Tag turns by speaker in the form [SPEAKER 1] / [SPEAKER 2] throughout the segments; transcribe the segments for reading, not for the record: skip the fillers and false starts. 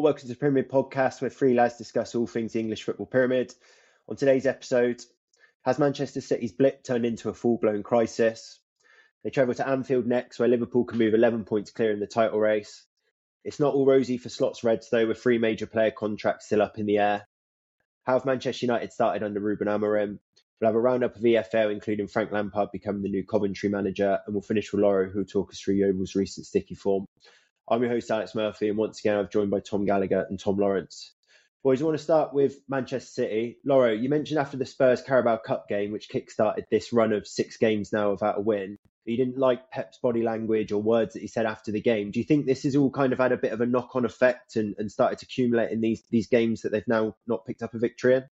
[SPEAKER 1] welcome to the Pyramid Podcast, where three lads discuss all things the English football pyramid. On today's episode, has Manchester City's blip turned into a full-blown crisis? They travel to Anfield next, where Liverpool can move 11 points clear in the title race. It's not all rosy for Slots Reds, though, with three major player contracts still up in the air. How have Manchester United started under Ruben Amorim? We'll have a roundup of EFL, including Frank Lampard becoming the new Coventry manager, and we'll finish with Lauro, who will talk us through Yeovil's recent sticky form. I'm your host, Alex Murphy, and once again, I'm joined by Tom Gallagher and Tom Lawrence. Boys, I want to start with Manchester City. Lauro, you mentioned after the Spurs Carabao Cup game, which kick-started this run of 6 games now without a win, you didn't like Pep's body language or words that he said after the game. Do you think this has all kind of had a bit of a knock-on effect and started to accumulate in these games that they've now not picked up a victory in?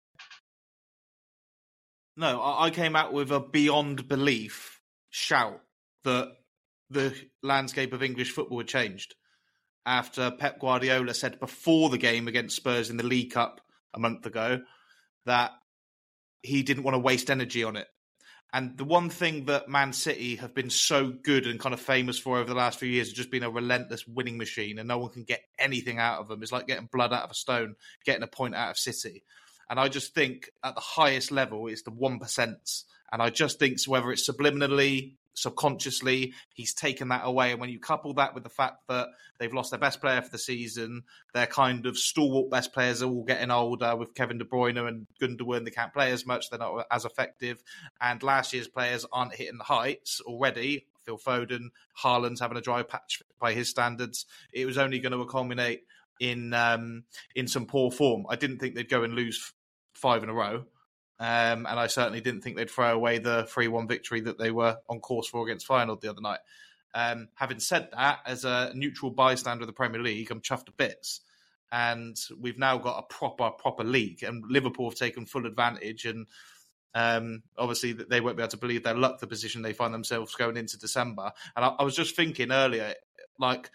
[SPEAKER 2] No, I came out with a beyond belief shout that the landscape of English football had changed after Pep Guardiola said before the game against Spurs in the League Cup a month ago that he didn't want to waste energy on it. And the one thing that Man City have been so good and kind of famous for over the last few years has just been a relentless winning machine, and no one can get anything out of them. It's like getting blood out of a stone, getting a point out of City. And I just think at the highest level, it's the 1%. And I just think whether it's subliminally, subconsciously, he's taken that away. And when you couple that with the fact that they've lost their best player for the season, their kind of stalwart best players are all getting older with Kevin De Bruyne and Gundogan, they can't play as much, they're not as effective. And last year's players aren't hitting the heights already. Phil Foden, Haaland's having a dry patch by his standards. It was only going to culminate in some poor form. I didn't think they'd go and lose 5 in a row. And I certainly didn't think they'd throw away the 3-1 victory that they were on course for against Feyenoord the other night. Having said that, as a neutral bystander of the Premier League, I'm chuffed to bits. And we've now got a proper league. And Liverpool have taken full advantage. And obviously they won't be able to believe their luck, the position they find themselves going into December. And I was just thinking earlier, like,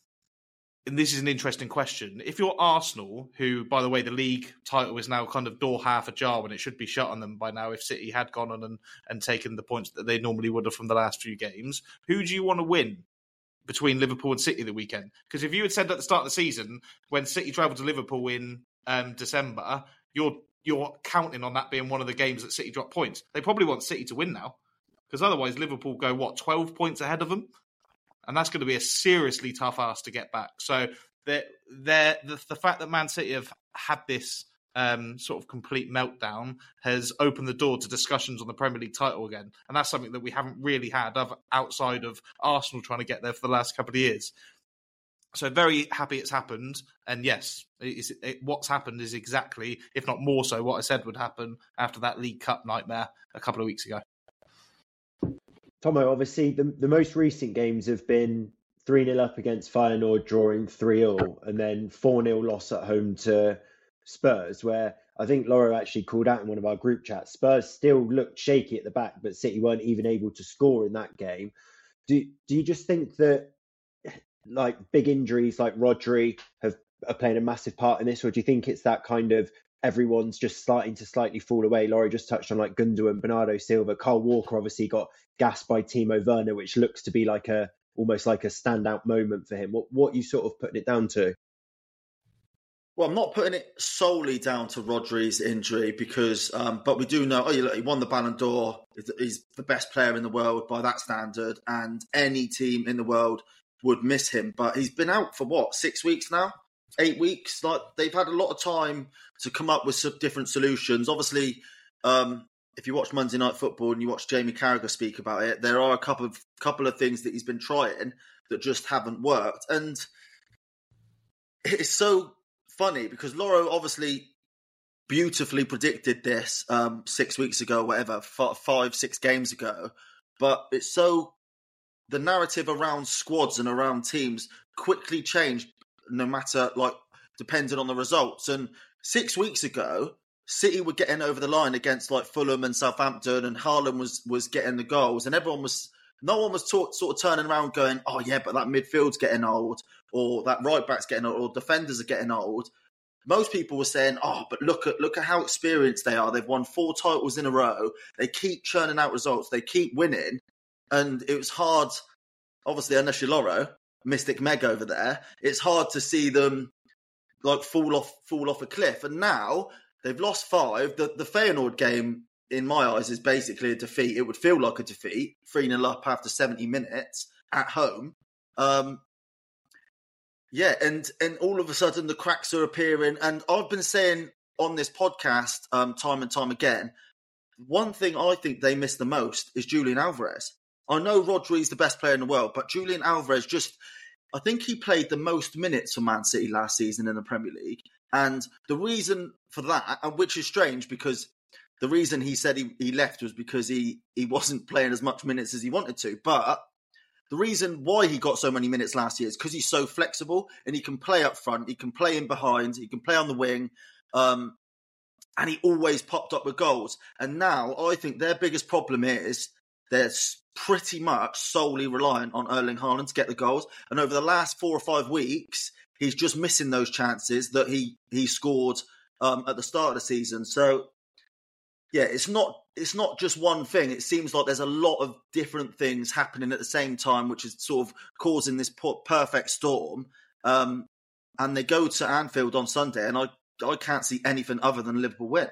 [SPEAKER 2] and this is an interesting question. If you're Arsenal, who, by the way, the league title is now kind of door half ajar when it should be shut on them by now if City had gone on and taken the points that they normally would have from the last few games, who do you want to win between Liverpool and City the weekend? Because if you had said at the start of the season, when City travelled to Liverpool in December, you're counting on that being one of the games that City drop points. They probably want City to win now, because otherwise Liverpool go, 12 points ahead of them? And that's going to be a seriously tough ask to get back. So the fact that Man City have had this sort of complete meltdown has opened the door to discussions on the Premier League title again. And that's something that we haven't really had outside of Arsenal trying to get there for the last couple of years. So very happy it's happened. And yes, what's happened is exactly, if not more so, what I said would happen after that League Cup nightmare a couple of weeks ago.
[SPEAKER 1] Tomo, obviously, the most recent games have been 3-0 up against Feyenoord, drawing 3-0, and then 4-0 loss at home to Spurs, where I think Laura actually called out in one of our group chats. Spurs still looked shaky at the back, but City weren't even able to score in that game. Do you just think that like big injuries like Rodri are playing a massive part in this, or do you think it's that kind of everyone's just starting to slightly fall away? Laurie just touched on like Gundogan, Bernardo Silva, Kyle Walker obviously got gassed by Timo Werner, which looks to be like almost like a standout moment for him. What are you sort of putting it down to?
[SPEAKER 3] Well, I'm not putting it solely down to Rodri's injury because, but we do know, he won the Ballon d'Or. He's the best player in the world by that standard, and any team in the world would miss him. But he's been out for 6 weeks now? 8 weeks, like they've had a lot of time to come up with some different solutions. Obviously, if you watch Monday Night Football and you watch Jamie Carragher speak about it, there are a couple of things that he's been trying that just haven't worked. And it's so funny because Lauro obviously beautifully predicted this 6 weeks ago, whatever, 5-6 games ago. But it's so the narrative around squads and around teams quickly changed. No matter, depending on the results. And 6 weeks ago, City were getting over the line against Fulham and Southampton, and Haaland was getting the goals, and no one was sort of turning around going, oh yeah, but that midfield's getting old, or that right back's getting old, or defenders are getting old. Most people were saying, oh, but look at how experienced they are. They've won 4 titles in a row. They keep churning out results. They keep winning, and it was hard, obviously, unless you're Lauro, Mystic Meg over there, it's hard to see them like fall off a cliff. And now they've lost 5. The Feyenoord game, in my eyes, is basically a defeat. It would feel like a defeat, 3-0 up after 70 minutes at home. And all of a sudden the cracks are appearing. And I've been saying on this podcast time and time again, one thing I think they miss the most is Julian Alvarez. I know Rodri's the best player in the world, but Julian Alvarez I think he played the most minutes for Man City last season in the Premier League. And the reason for that, which is strange because the reason he said he left was because he wasn't playing as much minutes as he wanted to. But the reason why he got so many minutes last year is because he's so flexible and he can play up front, he can play in behind, he can play on the wing, and he always popped up with goals. And now I think their biggest problem is they're pretty much solely reliant on Erling Haaland to get the goals. And over the last 4 or 5 weeks, he's just missing those chances that he scored at the start of the season. So, yeah, it's not just one thing. It seems like there's a lot of different things happening at the same time, which is sort of causing this perfect storm. And they go to Anfield on Sunday, and I can't see anything other than Liverpool win.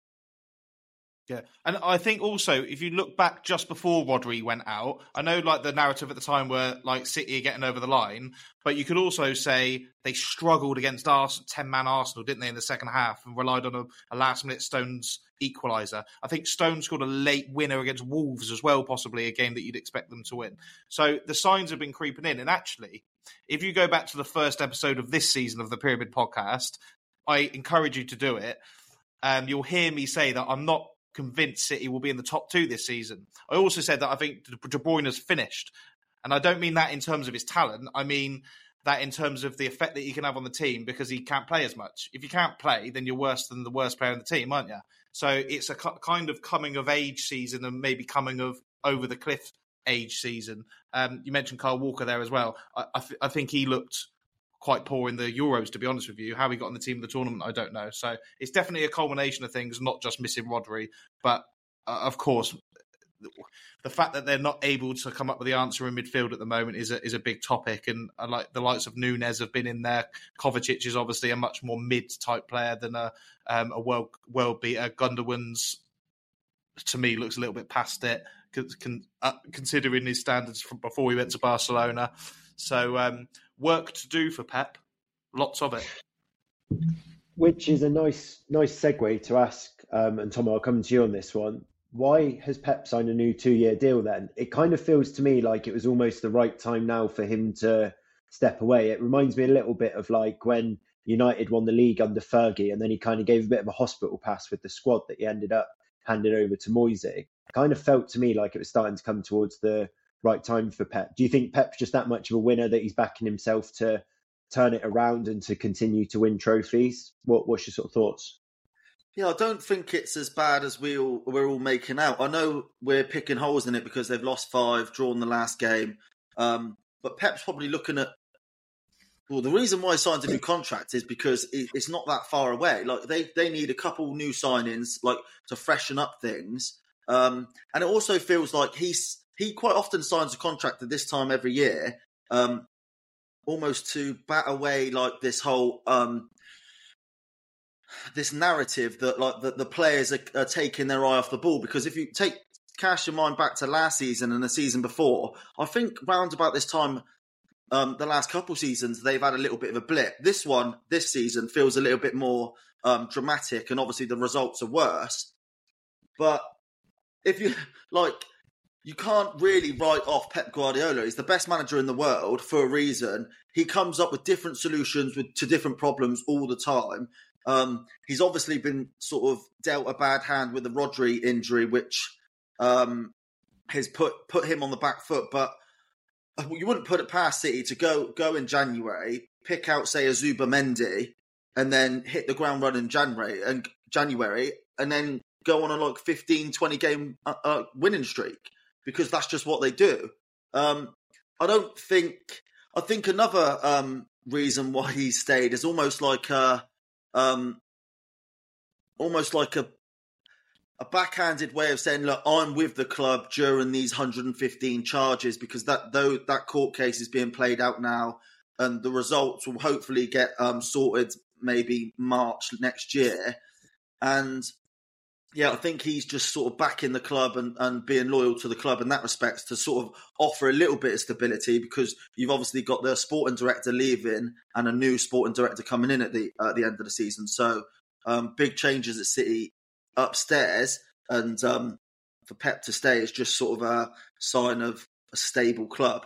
[SPEAKER 2] Yeah, and I think also if you look back just before Rodri went out, I know like the narrative at the time were like City are getting over the line, but you could also say they struggled against 10-man Arsenal, didn't they, in the second half, and relied on a last-minute Stones equaliser. I think Stones scored a late winner against Wolves as well, possibly a game that you'd expect them to win. So the signs have been creeping in, and actually, if you go back to the first episode of this season of the Pyramid Podcast, I encourage you to do it. You'll hear me say that I'm not convinced City will be in the top 2 this season. I also said that I think De Bruyne's finished. And I don't mean that in terms of his talent. I mean that in terms of the effect that he can have on the team because he can't play as much. If you can't play, then you're worse than the worst player in the team, aren't you? So it's a kind of coming of age season and maybe coming of over the cliff age season. You mentioned Kyle Walker there as well. I think he looked quite poor in the Euros, to be honest with you. How he got on the team of the tournament, I don't know. So it's definitely a culmination of things, not just missing Rodri. But, of course, the fact that they're not able to come up with the answer in midfield at the moment is a big topic. And like the likes of Núñez have been in there. Kovacic is obviously a much more mid-type player than a world beater. Gundogan's, to me, looks a little bit past it, considering his standards from before he went to Barcelona. So work to do for Pep, lots of it.
[SPEAKER 1] Which is a nice segue to ask, and Tom, I'll come to you on this one. Why has Pep signed a new 2-year deal then? It kind of feels to me like it was almost the right time now for him to step away. It reminds me a little bit of like when United won the league under Fergie and then he kind of gave a bit of a hospital pass with the squad that he ended up handing over to Moise. It kind of felt to me like it was starting to come towards the right time for Pep. Do you think Pep's just that much of a winner that he's backing himself to turn it around and to continue to win trophies? What's your sort of thoughts?
[SPEAKER 3] Yeah, I don't think it's as bad as we're all making out. I know we're picking holes in it because they've lost 5, drawn the last game. But Pep's probably looking at, well, the reason why he signed a new contract is because it's not that far away. Like they need a couple new signings, like to freshen up things. And it also feels like he quite often signs a contract at this time every year, almost to bat away like this whole this narrative that like the players are taking their eye off the ball. Because if you cast your mind back to last season and the season before, I think round about this time, the last couple seasons, they've had a little bit of a blip. This season feels a little bit more dramatic, and obviously the results are worse. But if you you can't really write off Pep Guardiola. He's the best manager in the world for a reason. He comes up with different solutions to different problems all the time. He's obviously been sort of dealt a bad hand with the Rodri injury, which has put him on the back foot. But you wouldn't put it past City to go in January, pick out, say, a Zubimendi, and then hit the ground running in January, and then go on a 15, 20 game winning streak, because that's just what they do. I think another reason why he stayed is almost like a backhanded way of saying, look, I'm with the club during these 115 charges, because that court case is being played out now, and the results will hopefully get sorted maybe March next year. And yeah, I think he's just sort of backing the club and being loyal to the club in that respect to sort of offer a little bit of stability, because you've obviously got the sporting director leaving and a new sporting director coming in at the end of the season. So big changes at City upstairs, and for Pep to stay is just sort of a sign of a stable club.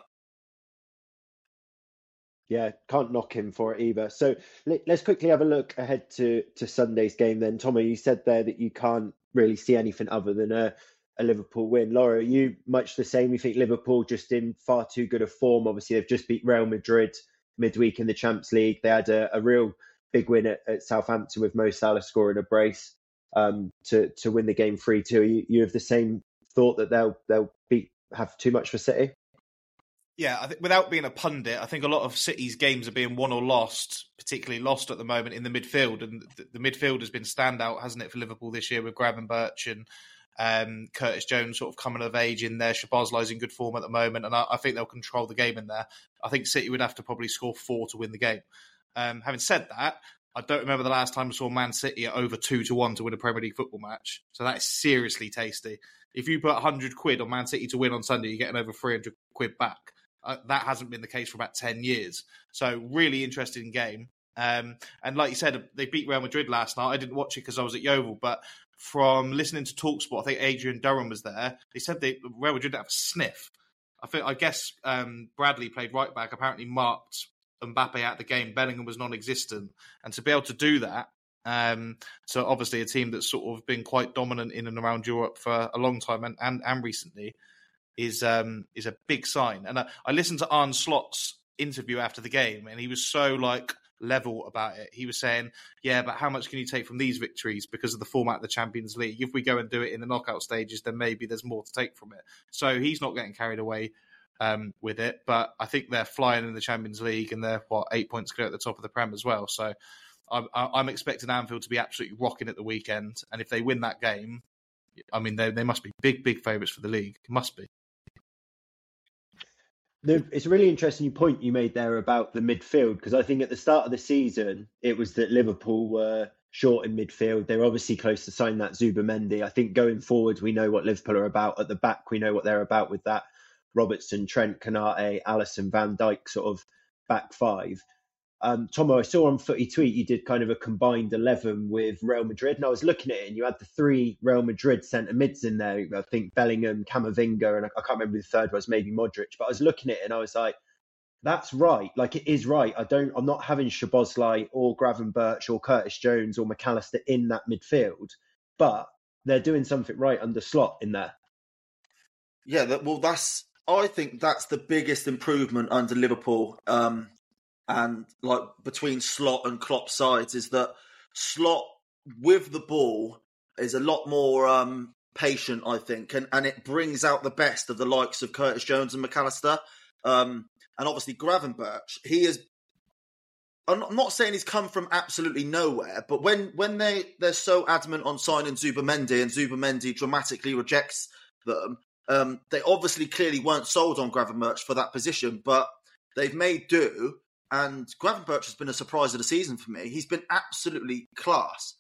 [SPEAKER 1] Yeah, can't knock him for it either. So let's quickly have a look ahead to Sunday's game then. Tomo, you said there that you can't really see anything other than a Liverpool win. Laura, are you much the same? You think Liverpool just in far too good a form? Obviously, they've just beat Real Madrid midweek in the Champions League. They had a real big win at Southampton with Mo Salah scoring a brace to win the game 3-2. You have the same thought that they'll have too much for City?
[SPEAKER 2] Yeah, I think without being a pundit, I think a lot of City's games are being won or lost, particularly lost at the moment in the midfield. And the midfield has been standout, hasn't it, for Liverpool this year, with Gravenberch and Curtis Jones sort of coming of age in there. Szoboszlai's in good form at the moment, and I think they'll control the game in there. I think City would have to probably score 4 to win the game. Having said that, I don't remember the last time I saw Man City at over 2-1 to win a Premier League football match. So that is seriously tasty. If you put 100 quid on Man City to win on Sunday, you're getting over 300 quid back. That hasn't been the case for about 10 years. So really interesting game. And like you said, they beat Real Madrid last night. I didn't watch it because I was at Yeovil, but from listening to TalkSport, I think Adrian Durham was there. They said Real Madrid didn't have a sniff. I guess Bradley played right back, apparently marked Mbappe out of the game. Bellingham was non-existent. And to be able to do that, so obviously a team that's sort of been quite dominant in and around Europe for a long time and recently, is a big sign. And I listened to Arne Slot's interview after the game, and he was so level about it. He was saying, yeah, but how much can you take from these victories because of the format of the Champions League? If we go and do it in the knockout stages, then maybe there's more to take from it. So he's not getting carried away with it, but I think they're flying in the Champions League, and they're 8 points clear at the top of the Prem as well. So I'm expecting Anfield to be absolutely rocking at the weekend, and if they win that game, I mean, they must be big favourites for the league. It must be.
[SPEAKER 1] It's a really interesting point you made there about the midfield, because I think at the start of the season, it was that Liverpool were short in midfield. They were obviously close to sign that Zubimendi. I think going forward, we know what Liverpool are about. At the back, we know what they're about with that Robertson, Trent, Konate, Alisson, Van Dijk sort of back five. Tomo, I saw on Footy Tweet you did kind of a combined 11 with Real Madrid, and I was looking at it, and you had the 3 Real Madrid centre mids in there. I think Bellingham, Camavinga, and I can't remember who the third was, maybe Modric. But I was looking at it, and I was like, that's right. It is right. I'm not having Szoboszlai or Gravenberch or Curtis Jones or McAllister in that midfield, but they're doing something right under Slot in there.
[SPEAKER 3] Yeah, I think that's the biggest improvement under Liverpool. And between Slot and Klopp's sides, is that Slot with the ball is a lot more patient, I think, and it brings out the best of the likes of Curtis Jones and McAllister. And obviously Gravenberch, I'm not saying he's come from absolutely nowhere, but when they're so adamant on signing Zubimendi, and Zubimendi dramatically rejects them, they obviously clearly weren't sold on Gravenberch for that position, but they've made do. And Gravenberch has been a surprise of the season for me. He's been absolutely class.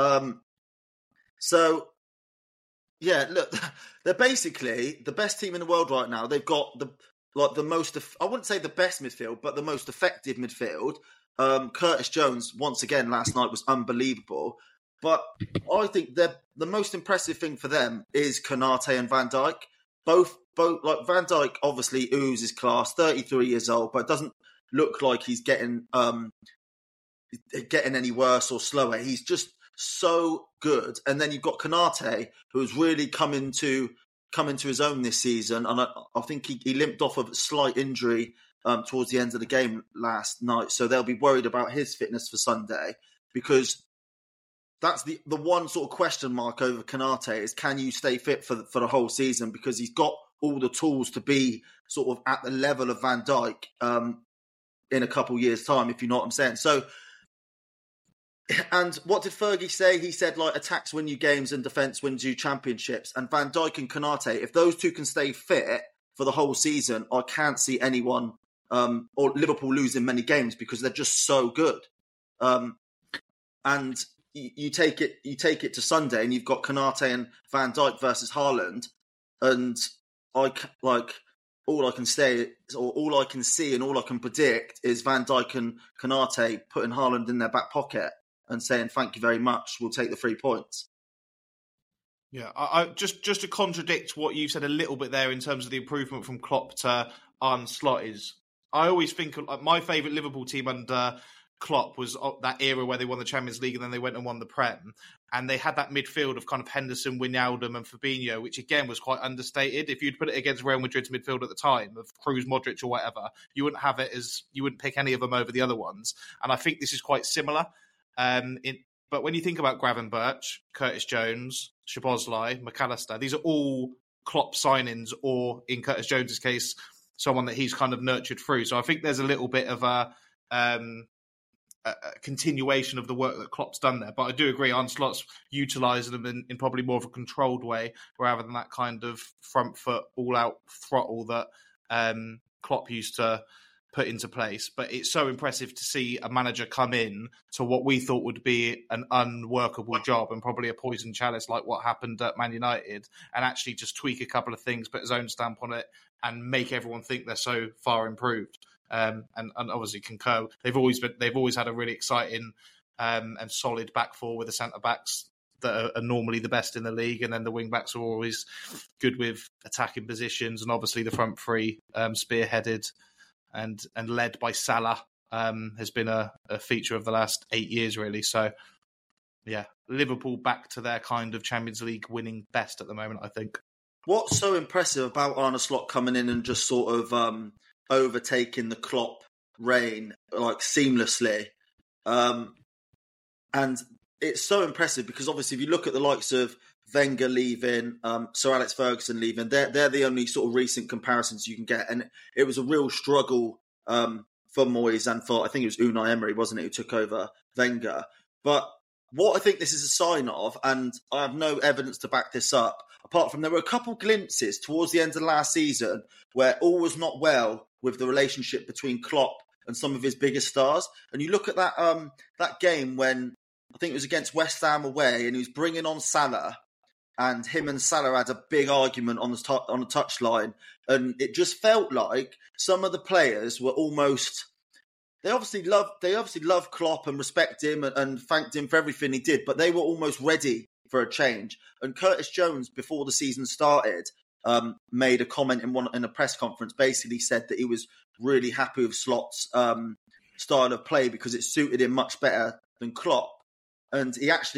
[SPEAKER 3] So, yeah, look, they're basically the best team in the world right now. They've got the most, I wouldn't say the best midfield, but the most effective midfield. Curtis Jones, once again, last night was unbelievable. But I think the most impressive thing for them is Konate and Van Dijk. Both Van Dijk obviously oozes class, 33 years old, but doesn't look like he's getting any worse or slower. He's just so good. And then you've got Konate, who's really come into his own this season. And I think he limped off of a slight injury towards the end of the game last night. So they'll be worried about his fitness for Sunday, because that's the one sort of question mark over Konate is, can you stay fit for the whole season? Because he's got all the tools to be sort of at the level of Van Dijk in a couple years' time, if you know what I'm saying. So, and what did Fergie say? He said, attacks win you games and defence wins you championships. And Van Dijk and Konate, if those two can stay fit for the whole season, I can't see anyone or Liverpool losing many games, because they're just so good. and you take it to Sunday, and you've got Konate and Van Dijk versus Haaland, and all I can say, or all I can see, and all I can predict is Van Dijk and Konate putting Haaland in their back pocket and saying, "Thank you very much. We'll take the 3 points."
[SPEAKER 2] Yeah, I just to contradict what you said a little bit there in terms of the improvement from Klopp to Arne Slot is, I always think my favourite Liverpool team under Klopp was that era where they won the Champions League and then they went and won the Prem, and they had that midfield of kind of Henderson, Wijnaldum and Fabinho, which again was quite understated. If you'd put it against Real Madrid's midfield at the time of Kroos, Modric or whatever, you wouldn't pick any of them over the other ones, and I think this is quite similar. But when you think about Gravenberch, Curtis Jones, Szoboszlai, McAllister, these are all Klopp signings, or in Curtis Jones's case, someone that he's kind of nurtured through. So I think there's a little bit of a continuation of the work that Klopp's done there. But I do agree, Arne Slot's utilising them in probably more of a controlled way, rather than that kind of front foot, all-out throttle that Klopp used to put into place. But it's so impressive to see a manager come in to what we thought would be an unworkable job and probably a poison chalice like what happened at Man United, and actually just tweak a couple of things, put his own stamp on it, and make everyone think they're so far improved. And obviously concur. They've always had a really exciting and solid back four with the centre backs that are normally the best in the league, and then the wing backs are always good with attacking positions, and obviously the front three spearheaded and led by Salah has been a feature of the last 8 years, really. So, yeah, Liverpool back to their kind of Champions League winning best at the moment, I think.
[SPEAKER 3] What's so impressive about Arne Slot coming in and just sort of overtaking the Klopp reign like seamlessly, and it's so impressive because obviously if you look at the likes of Wenger leaving, Sir Alex Ferguson leaving, they're the only sort of recent comparisons you can get, and it was a real struggle for Moyes and for, I think it was Unai Emery, wasn't it, who took over Wenger. But what I think this is a sign of, and I have no evidence to back this up, apart from there were a couple glimpses towards the end of last season where all was not well with the relationship between Klopp and some of his biggest stars. And you look at that game when, I think it was against West Ham away, and he was bringing on Salah, and him and Salah had a big argument on the touchline, and it just felt like some of the players were almost. They obviously love Klopp and respect him and thanked him for everything he did, but they were almost ready for a change. And Curtis Jones, before the season started, made a comment in a press conference. Basically, said that he was really happy with Slot's style of play because it suited him much better than Klopp. And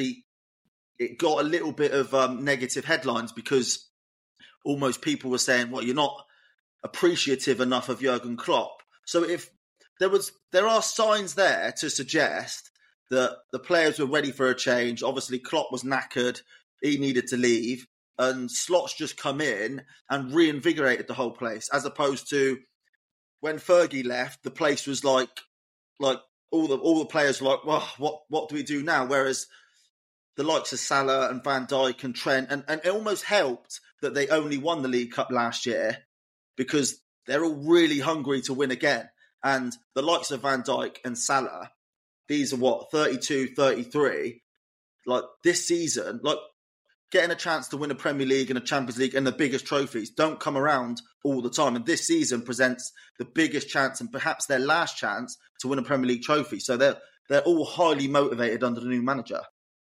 [SPEAKER 3] it got a little bit of negative headlines because almost people were saying, "Well, you're not appreciative enough of Jurgen Klopp." So if there are signs there to suggest that the players were ready for a change. Obviously, Klopp was knackered; he needed to leave, and Slot's just come in and reinvigorated the whole place, as opposed to when Fergie left, the place was like all the players were like, "Well, what do we do now?" Whereas the likes of Salah and Van Dijk and Trent, and it almost helped that they only won the League Cup last year because they're all really hungry to win again. And the likes of Van Dijk and Salah, these are 32, 33. Like this season, like getting a chance to win a Premier League and a Champions League and the biggest trophies don't come around all the time. And this season presents the biggest chance and perhaps their last chance to win a Premier League trophy. So they're all highly motivated under the new manager.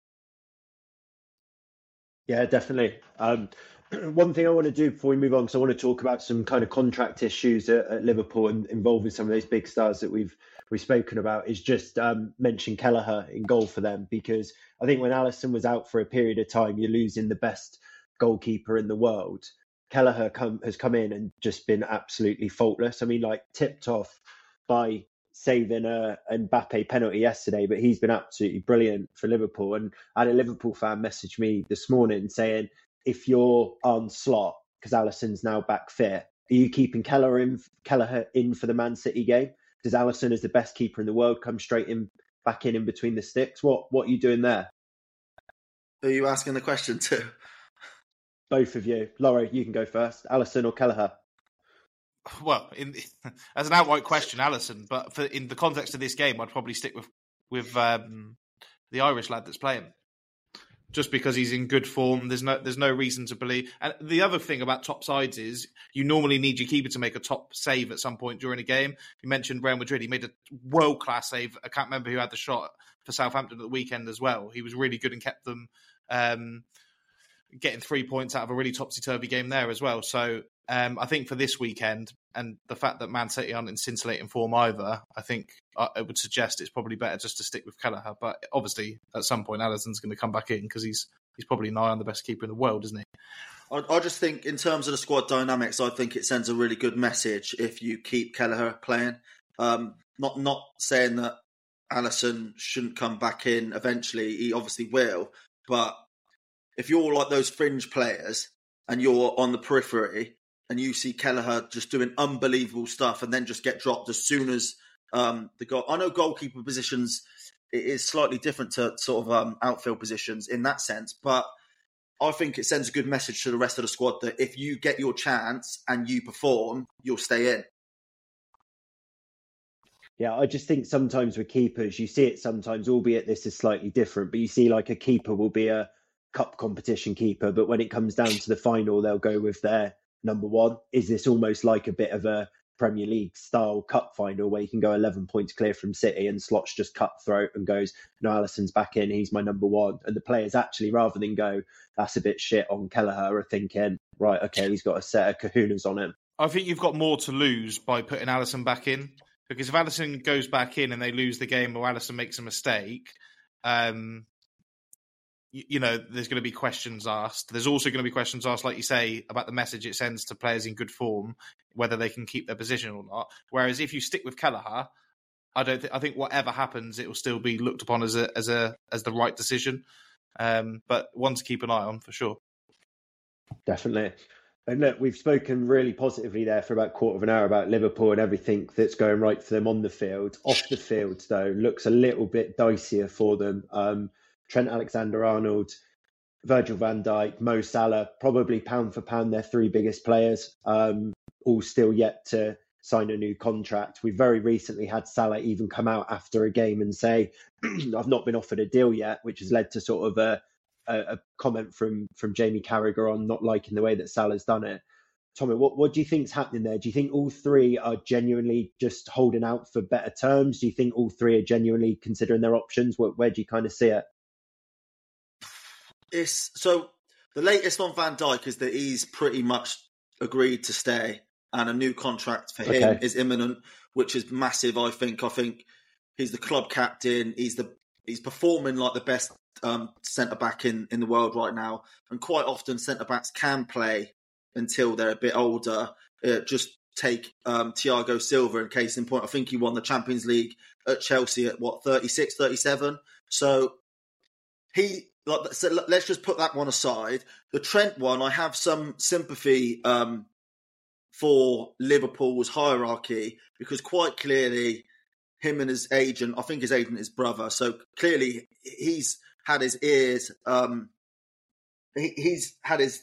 [SPEAKER 1] Yeah, definitely. One thing I want to do before we move on, because I want to talk about some kind of contract issues at Liverpool and involving some of those big stars that we've spoken about, is just mention Kelleher in goal for them, because I think when Alisson was out for a period of time, you're losing the best goalkeeper in the world. Kelleher has come in and just been absolutely faultless. I mean, like tipped off by saving a Mbappe penalty yesterday, but he's been absolutely brilliant for Liverpool. And I had a Liverpool fan message me this morning saying, if you're on Slot, because Alisson's now back fit, are you keeping Kelleher in for the Man City game? Does Alisson, as the best keeper in the world, come straight back in between the sticks? What are you doing there?
[SPEAKER 3] Who are you asking the question to?
[SPEAKER 1] Both of you. Laurie, you can go first. Alisson or Kelleher?
[SPEAKER 2] Well, as an outright question, Alisson. But in the context of this game, I'd probably stick with the Irish lad that's playing. Just because he's in good form, there's no reason to believe. And the other thing about top sides is you normally need your keeper to make a top save at some point during a game. You mentioned Real Madrid; he made a world-class save. I can't remember who had the shot for Southampton at the weekend as well. He was really good and kept them getting 3 points out of a really topsy-turvy game there as well. So I think for this weekend, and the fact that Man City aren't in scintillating form either, I think it would suggest it's probably better just to stick with Kelleher. But obviously, at some point, Alisson's going to come back in because he's probably nigh on the best keeper in the world, isn't he?
[SPEAKER 3] I just think in terms of the squad dynamics, I think it sends a really good message if you keep Kelleher playing. Not saying that Alisson shouldn't come back in eventually. He obviously will. But if you're like those fringe players and you're on the periphery and you see Kelleher just doing unbelievable stuff and then just get dropped as soon as the goal. I know goalkeeper positions it is slightly different to sort of outfield positions in that sense, but I think it sends a good message to the rest of the squad that if you get your chance and you perform, you'll stay in.
[SPEAKER 1] Yeah, I just think sometimes with keepers, you see it sometimes, albeit this is slightly different, but you see like a keeper will be a cup competition keeper, but when it comes down to the final, they'll go with their number one. Is this almost like a bit of a Premier League style cup final where you can go 11 points clear from City and Slot's just cutthroat and goes, no, Alisson's back in, he's my number one. And the players actually, rather than go, that's a bit shit on Kelleher, are thinking, right, okay, he's got a set of kahunas on him. I
[SPEAKER 2] think you've got more to lose by putting Alisson back in. Because if Alisson goes back in and they lose the game or Alisson makes a mistake, you know, there's going to be questions asked. There's also going to be questions asked, like you say, about the message it sends to players in good form, whether they can keep their position or not. Whereas if you stick with Kelleher, I think whatever happens, it will still be looked upon as the right decision. But one to keep an eye on for sure.
[SPEAKER 1] Definitely. And look, we've spoken really positively there for about a quarter of an hour about Liverpool and everything that's going right for them on the field. Off the field, though, looks a little bit dicier for them. Trent Alexander-Arnold, Virgil van Dijk, Mo Salah, probably pound for pound their three biggest players, all still yet to sign a new contract. We very recently had Salah even come out after a game and say, I've not been offered a deal yet, which has led to sort of a comment from Jamie Carragher on not liking the way that Salah's done it. Tommy, what do you think's happening there? Do you think all three are genuinely just holding out for better terms? Do you think all three are genuinely considering their options? Where do you kind of see it?
[SPEAKER 3] So the latest on Van Dijk is that he's pretty much agreed to stay and a new contract for him is imminent, which is massive, I think. I think he's the club captain. He's performing like the best centre-back in the world right now. And quite often centre-backs can play until they're a bit older. Just take Thiago Silva in case in point. I think he won the Champions League at Chelsea at, 36, 37? So let's just put that one aside. The Trent one, I have some sympathy for Liverpool's hierarchy because quite clearly him and his agent, I think his agent is brother, so clearly he's had his ears, he's had his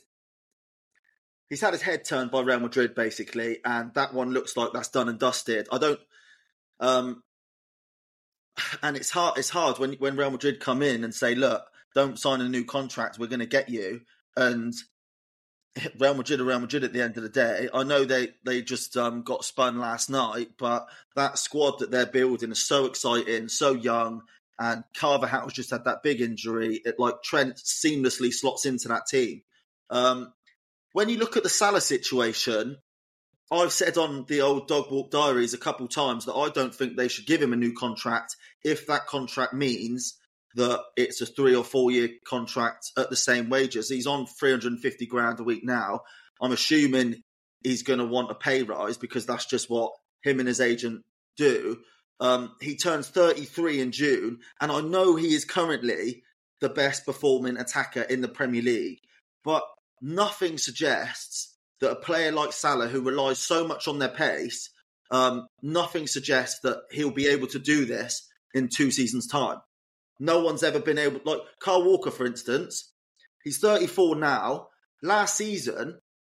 [SPEAKER 3] head turned by Real Madrid basically, and that one looks like that's done and dusted. And it's hard when Real Madrid come in and say, look, don't sign a new contract, we're going to get you. And Real Madrid are Real Madrid at the end of the day. I know they just got spun last night, but that squad that they're building is so exciting, so young, and Carvajal just had that big injury. Trent seamlessly slots into that team. When you look at the Salah situation, I've said on the old Dog Walk Diaries a couple times that I don't think they should give him a new contract if that contract means that it's a 3 or 4 year contract at the same wages. He's on 350 grand a week now. I'm assuming he's going to want a pay rise because that's just what him and his agent do. He turns 33 in June, and I know he is currently the best performing attacker in the Premier League, but nothing suggests that a player like Salah, who relies so much on their pace, nothing suggests that he'll be able to do this in 2 seasons' time. No one's ever been able... Like Kyle Walker, for instance, he's 34 now. Last season,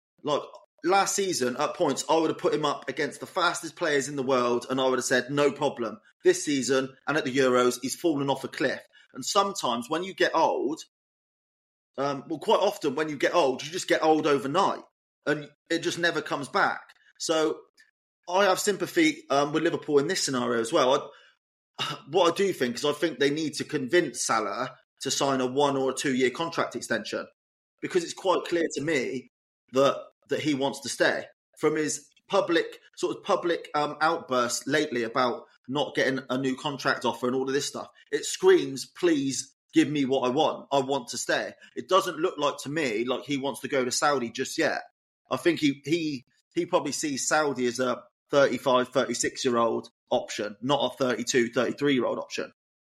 [SPEAKER 3] at points, I would have put him up against the fastest players in the world and I would have said, no problem. This season and at the Euros, he's fallen off a cliff. And sometimes when you get old, quite often when you get old, you just get old overnight and it just never comes back. So I have sympathy with Liverpool in this scenario as well. What I do think is I think they need to convince Salah to sign a 1 or a 2 year contract extension, because it's quite clear to me that he wants to stay. From his public outbursts lately about not getting a new contract offer and all of this stuff, it screams, please give me what I want. I want to stay. It doesn't look like to me like he wants to go to Saudi just yet. I think he probably sees Saudi as a 35, 36-year-old option, not a 32, 33-year-old option.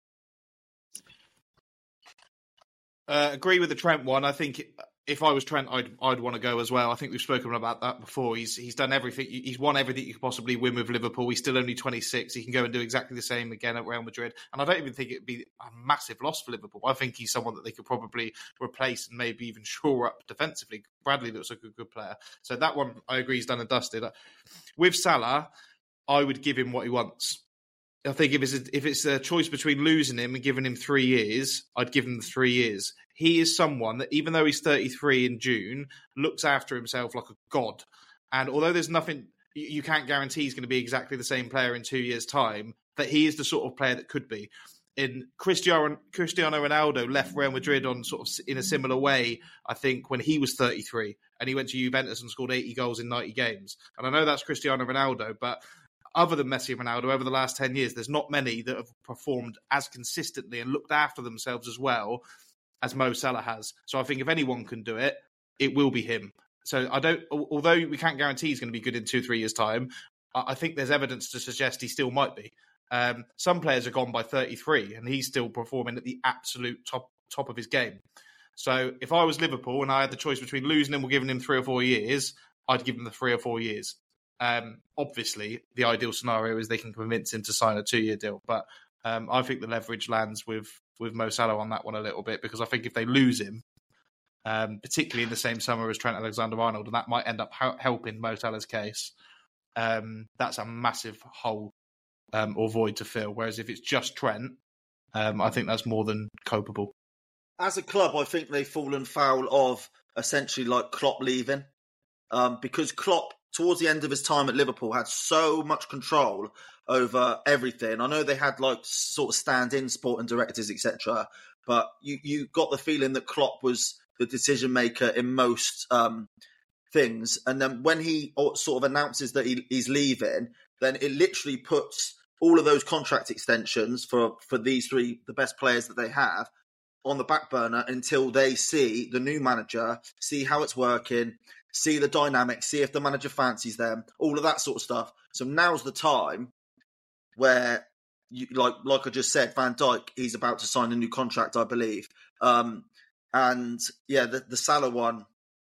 [SPEAKER 2] Agree with the Trent one. I think if I was Trent, I'd want to go as well. I think we've spoken about that before. He's done everything. He's won everything you could possibly win with Liverpool. He's still only 26. He can go and do exactly the same again at Real Madrid. And I don't even think it'd be a massive loss for Liverpool. I think he's someone that they could probably replace and maybe even shore up defensively. Bradley looks like a good player. So that one, I agree, he's done and dusted. With Salah, I would give him what he wants. I think if it's a choice between losing him and giving him 3 years, I'd give him the 3 years. He is someone that, even though he's 33 in June, looks after himself like a god. And although there's nothing, you can't guarantee he's going to be exactly the same player in 2 years' time, that he is the sort of player that could be. In Cristiano Ronaldo left Real Madrid on sort of in a similar way, I think, when he was 33 and he went to Juventus and scored 80 goals in 90 games. And I know that's Cristiano Ronaldo, but other than Messi and Ronaldo, over the last 10 years, there's not many that have performed as consistently and looked after themselves as well as Mo Salah has. So I think if anyone can do it, it will be him. So although we can't guarantee he's going to be good in 2-3 years' time, I think there's evidence to suggest he still might be. Some players are gone by 33 and he's still performing at the absolute top of his game. So if I was Liverpool and I had the choice between losing him or giving him 3 or 4 years, I'd give him the 3 or 4 years. Obviously, the ideal scenario is they can convince him to sign a 2-year deal. But I think the leverage lands with Mo Salah on that one a little bit, because I think if they lose him, particularly in the same summer as Trent Alexander-Arnold, and that might end up helping Mo Salah's case, that's a massive hole or void to fill. Whereas if it's just Trent, I think that's more than copable.
[SPEAKER 3] As a club, I think they've fallen foul of essentially like Klopp leaving, because Klopp, towards the end of his time at Liverpool, had so much control over everything. I know they had like sort of stand-in sporting directors, etc. But you got the feeling that Klopp was the decision maker in most things. And then when he sort of announces that he's leaving, then it literally puts all of those contract extensions for these three, the best players that they have, on the back burner until they see the new manager, see how it's working, see the dynamics, see if the manager fancies them, all of that sort of stuff. So now's the time where, like I just said, Van Dijk, he's about to sign a new contract, I believe. And yeah, the Salah one,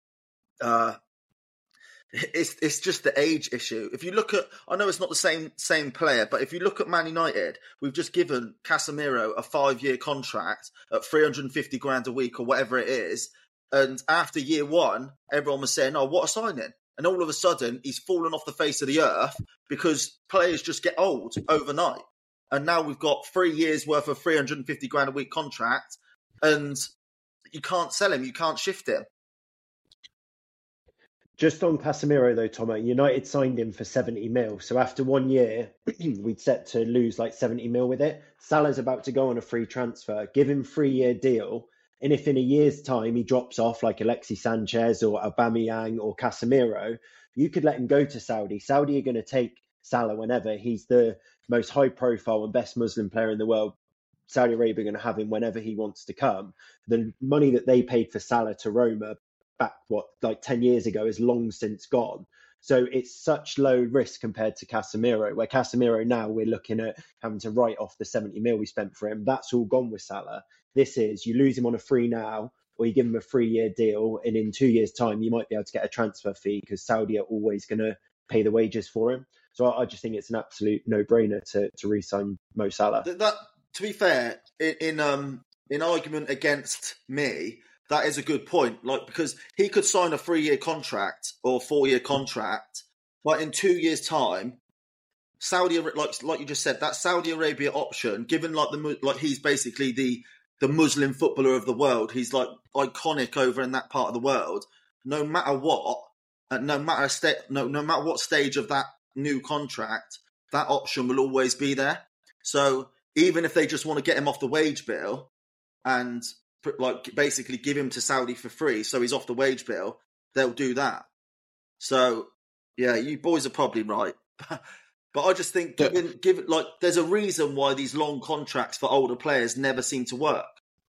[SPEAKER 3] it's just the age issue. If you look at, I know it's not the same player, but if you look at Man United, we've just given Casemiro a 5-year contract at 350 grand a week or whatever it is. And after year one, everyone was saying, oh, what a signing. And all of a sudden, he's fallen off the face of the earth because players just get old overnight. And now we've got 3 years worth of 350 grand a week contract, and you can't sell him, you can't shift him.
[SPEAKER 1] Just on Casemiro, though, Tomo, United signed him for 70 mil. So after 1 year, we'd set to lose like 70 mil with it. Salah's about to go on a free transfer. Give him a 3-year deal. And if in a year's time he drops off like Alexis Sanchez or Aubameyang or Casemiro, you could let him go to Saudi. Saudi are going to take Salah whenever. He's the most high-profile and best Muslim player in the world. Saudi Arabia are going to have him whenever he wants to come. The money that they paid for Salah to Roma back, 10 years ago is long since gone. So it's such low risk compared to Casemiro, where Casemiro now we're looking at having to write off the 70 mil we spent for him. That's all gone with Salah. This is, you lose him on a free now, or you give him a 3-year deal, and in 2 years' time, you might be able to get a transfer fee because Saudi are always going to pay the wages for him. So I just think it's an absolute no-brainer to re-sign Mo Salah.
[SPEAKER 3] That, to be fair, in argument against me, that is a good point. Like, because he could sign a 3-year contract or 4-year contract, but in 2 years' time, Saudi, like you just said, that Saudi Arabia option, given like he's basically the the Muslim footballer of the world. He's like iconic over in that part of the world. No matter what, no matter what stage of that new contract, that option will always be there. So even if they just want to get him off the wage bill and like basically give him to Saudi for free, so he's off the wage bill, they'll do that. So yeah, you boys are probably right. But I just think, there's a reason why these long contracts for older players never seem to work.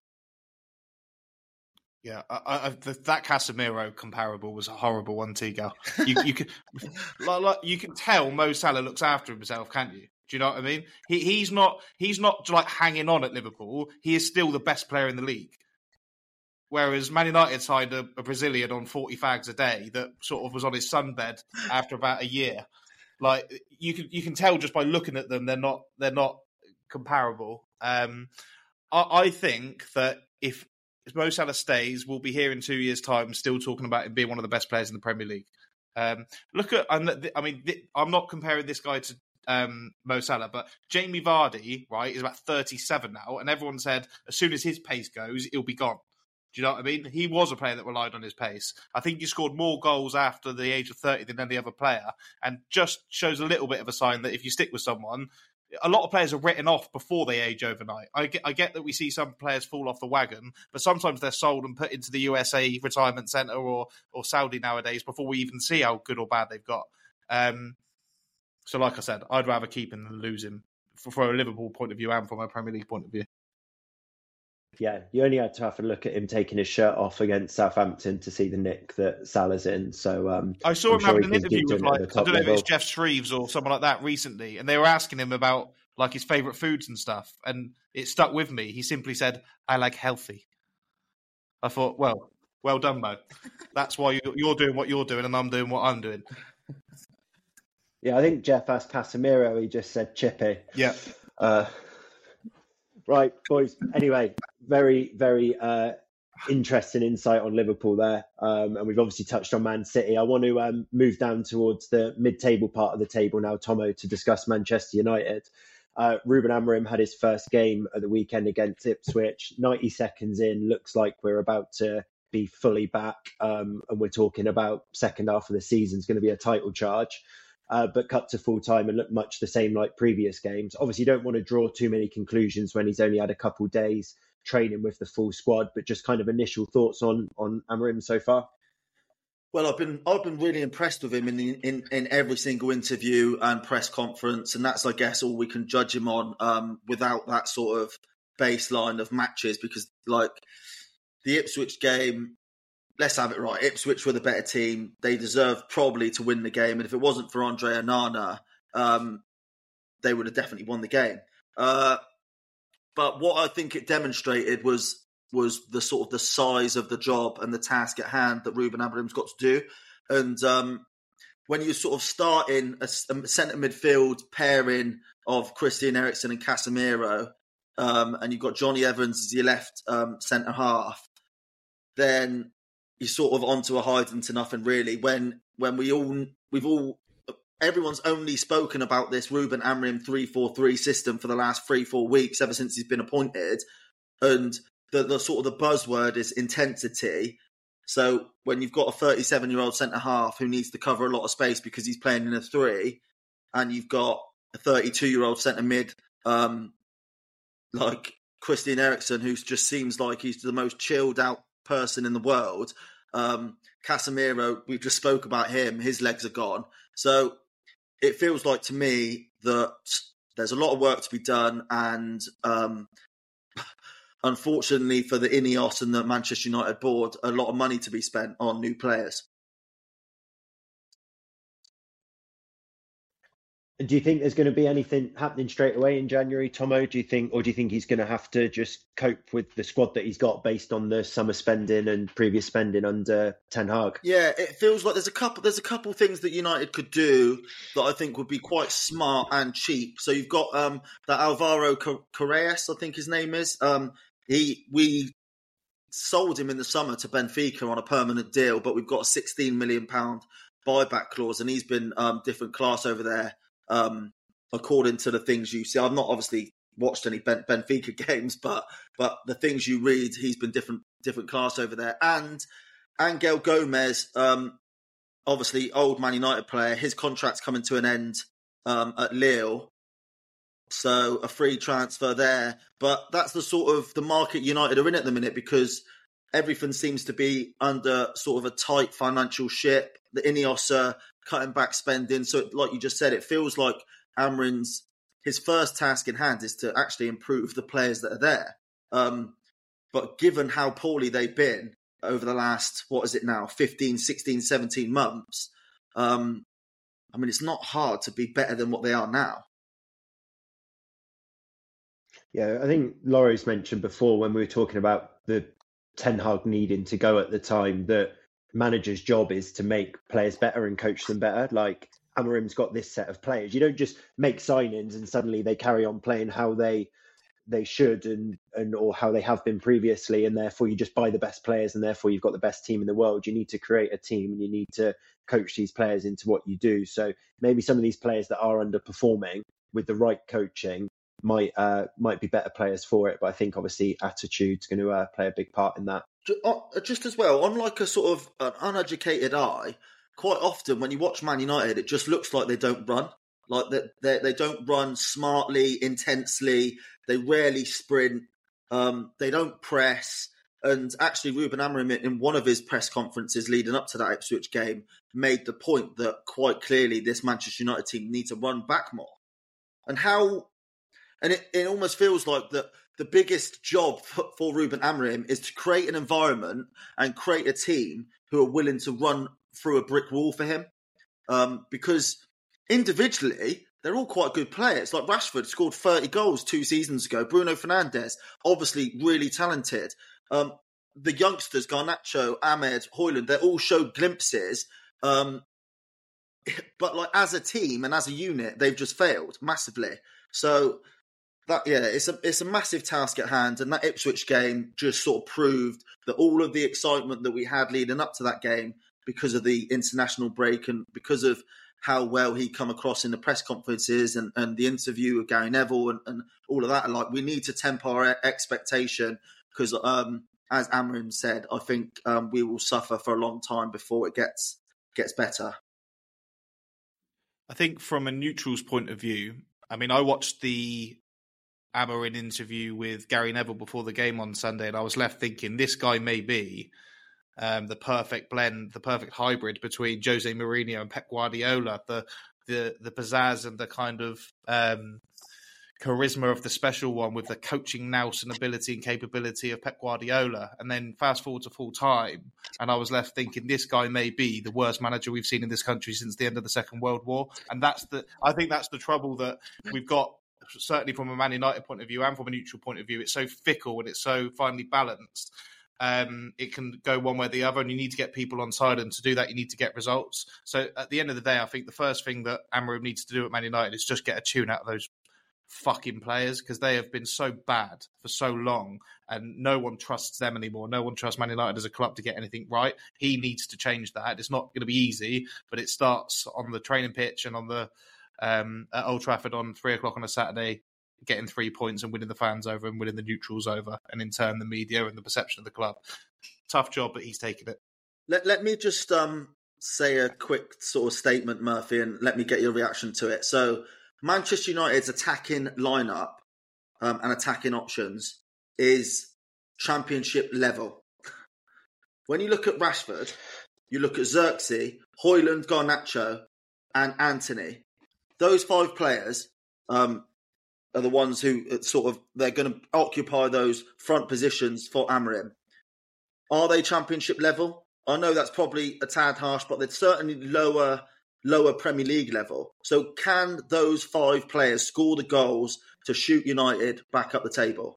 [SPEAKER 2] Yeah, that Casemiro comparable was a horrible one, Tigo. You can tell Mo Salah looks after himself, can't you? Do you know what I mean? He's not like hanging on at Liverpool. He is still the best player in the league. Whereas Man United signed a Brazilian on 40 fags a day that sort of was on his sunbed after about a year. Like you can tell just by looking at them, they're not comparable. I think that if Mo Salah stays, we'll be here in 2 years' time still talking about him being one of the best players in the Premier League. I'm not comparing this guy to Mo Salah, but Jamie Vardy, right, is about 37 now, and everyone said as soon as his pace goes, he'll be gone. Do you know what I mean? He was a player that relied on his pace. I think he scored more goals after the age of 30 than any other player, and just shows a little bit of a sign that if you stick with someone, a lot of players are written off before they age overnight. I get that we see some players fall off the wagon, but sometimes they're sold and put into the USA retirement centre or Saudi nowadays before we even see how good or bad they've got. So like I said, I'd rather keep him than lose him from a Liverpool point of view and from a Premier League point of view.
[SPEAKER 1] Yeah, you only had to have a look at him taking his shirt off against Southampton to see the nick that Salah's in. So
[SPEAKER 2] I saw him having an interview with, I don't know if it's Jeff Shreves or someone like that recently, and they were asking him about like his favourite foods and stuff, and it stuck with me. He simply said, "I like healthy." I thought, well done, Mo. That's why you're doing what you're doing, and I'm doing what I'm doing.
[SPEAKER 1] Yeah, I think Jeff asked Casemiro. He just said chippy.
[SPEAKER 2] Yeah.
[SPEAKER 1] Right, boys. Anyway, very, very interesting insight on Liverpool there. And we've obviously touched on Man City. I want to move down towards the mid-table part of the table now, Tomo, to discuss Manchester United. Ruben Amorim had his first game at the weekend against Ipswich. 90 seconds in, looks like we're about to be fully back. And we're talking about second half of the season is going to be a title charge. But cut to full time and looked much the same like previous games. Obviously, you don't want to draw too many conclusions when he's only had a couple days training with the full squad, but just kind of initial thoughts on Amorim so far.
[SPEAKER 3] Well, I've been really impressed with him in every single interview and press conference, and that's, I guess, all we can judge him on without that sort of baseline of matches, because like the Ipswich game. Let's have it right. Ipswich were the better team. They deserved probably to win the game. And if it wasn't for Andre Onana, they would have definitely won the game. But what I think it demonstrated was the sort of the size of the job and the task at hand that Ruben Amorim's got to do. And when you sort of start in a centre midfield pairing of Christian Eriksen and Casemiro, and you've got Johnny Evans as your left centre half, then you're sort of onto a hiding to nothing, really. When everyone's only spoken about this Ruben Amorim 3-4-3 system for the last 3-4 weeks, ever since he's been appointed, and the sort of the buzzword is intensity. So when you've got a 37-year-old centre half who needs to cover a lot of space because he's playing in a 3, and you've got a 32-year-old centre mid like Christian Eriksen, who just seems like he's the most chilled out person in the world. Casemiro, we just spoke about him, his legs are gone. So it feels like to me that there's a lot of work to be done, and unfortunately for the Ineos and the Manchester United board, a lot of money to be spent on new players.
[SPEAKER 1] Do you think there's going to be anything happening straight away in January, Tomo? Do you think he's going to have to just cope with the squad that he's got based on the summer spending and previous spending under Ten Hag?
[SPEAKER 3] Yeah, it feels like there's a couple things that United could do that I think would be quite smart and cheap. So you've got that Alvaro Correas, I think his name is. We sold him in the summer to Benfica on a permanent deal, but we've got a £16 million buyback clause, and he's been different class over there. According to the things you see, I've not obviously watched any Benfica games, but the things you read, he's been different class over there. And Angel Gomez, obviously old Man United player, his contract's coming to an end at Lille. So a free transfer there. But that's the sort of the market United are in at the minute, because everything seems to be under sort of a tight financial ship. The Ineos are cutting back spending. So like you just said, it feels like Amorim's, his first task in hand is to actually improve the players that are there. But given how poorly they've been over the last, 15, 16, 17 months, it's not hard to be better than what they are now.
[SPEAKER 1] Yeah, I think Laurie's mentioned before when we were talking about the Ten Hag needing to go at the time, that manager's job is to make players better and coach them better. Like, Amorim's got this set of players. You don't just make signings and suddenly they carry on playing how they should and or how they have been previously, and therefore you just buy the best players and therefore you've got the best team in the world. You need to create a team and you need to coach these players into what you do. So maybe some of these players that are underperforming, with the right coaching, might be better players for it. But I think obviously attitude's going to play a big part in that.
[SPEAKER 3] Just as well, on like a sort of an uneducated eye, quite often when you watch Man United, it just looks like they don't run. Like they don't run smartly, intensely. They rarely sprint. They don't press. And actually, Ruben Amorim, in one of his press conferences leading up to that Ipswich game, made the point that quite clearly this Manchester United team need to run back more. And it almost feels like that the biggest job for Ruben Amorim is to create an environment and create a team who are willing to run through a brick wall for him. Because individually, they're all quite good players. Like Rashford scored 30 goals 2 seasons ago. Bruno Fernandes, obviously really talented. The youngsters, Garnacho, Ahmed, Højlund, they all showed glimpses. But like as a team and as a unit, they've just failed massively. So it's a massive task at hand. And that Ipswich game just sort of proved that all of the excitement that we had leading up to that game, because of the international break and because of how well he come across in the press conferences and the interview with Gary Neville and all of that. Like, we need to temper our expectation, because as Amorim said, I think we will suffer for a long time before it gets better.
[SPEAKER 2] I think from a neutral's point of view, I watched the Amorim interview with Gary Neville before the game on Sunday, and I was left thinking this guy may be the perfect blend, the perfect hybrid between Jose Mourinho and Pep Guardiola, the pizzazz and the kind of charisma of the special one with the coaching nous and ability and capability of Pep Guardiola. And then fast forward to full time, and I was left thinking this guy may be the worst manager we've seen in this country since the end of the Second World War. And I think that's the trouble that we've got, certainly from a Man United point of view and from a neutral point of view. It's so fickle and it's so finely balanced. It can go one way or the other, and you need to get people on side, and to do that you need to get results. So at the end of the day, I think the first thing that Amorim needs to do at Man United is just get a tune out of those fucking players, because they have been so bad for so long and no one trusts them anymore. No one trusts Man United as a club to get anything right. He needs to change that. It's not going to be easy, but it starts on the training pitch and on the at Old Trafford on 3:00 on a Saturday, getting 3 points and winning the fans over and winning the neutrals over, and in turn the media and the perception of the club. Tough job, but he's taken it.
[SPEAKER 3] Let me just say a quick sort of statement, Murphy, and let me get your reaction to it. So Manchester United's attacking lineup and attacking options is championship level. When you look at Rashford, you look at Xerxes, Højlund, Garnacho, and Antony. Those 5 players are the ones who they're going to occupy those front positions for Amorim. Are they championship level? I know that's probably a tad harsh, but they're certainly lower Premier League level. So can those 5 players score the goals to shoot United back up the table?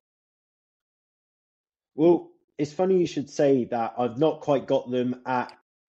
[SPEAKER 1] Well, it's funny you should say that. I've not quite got them at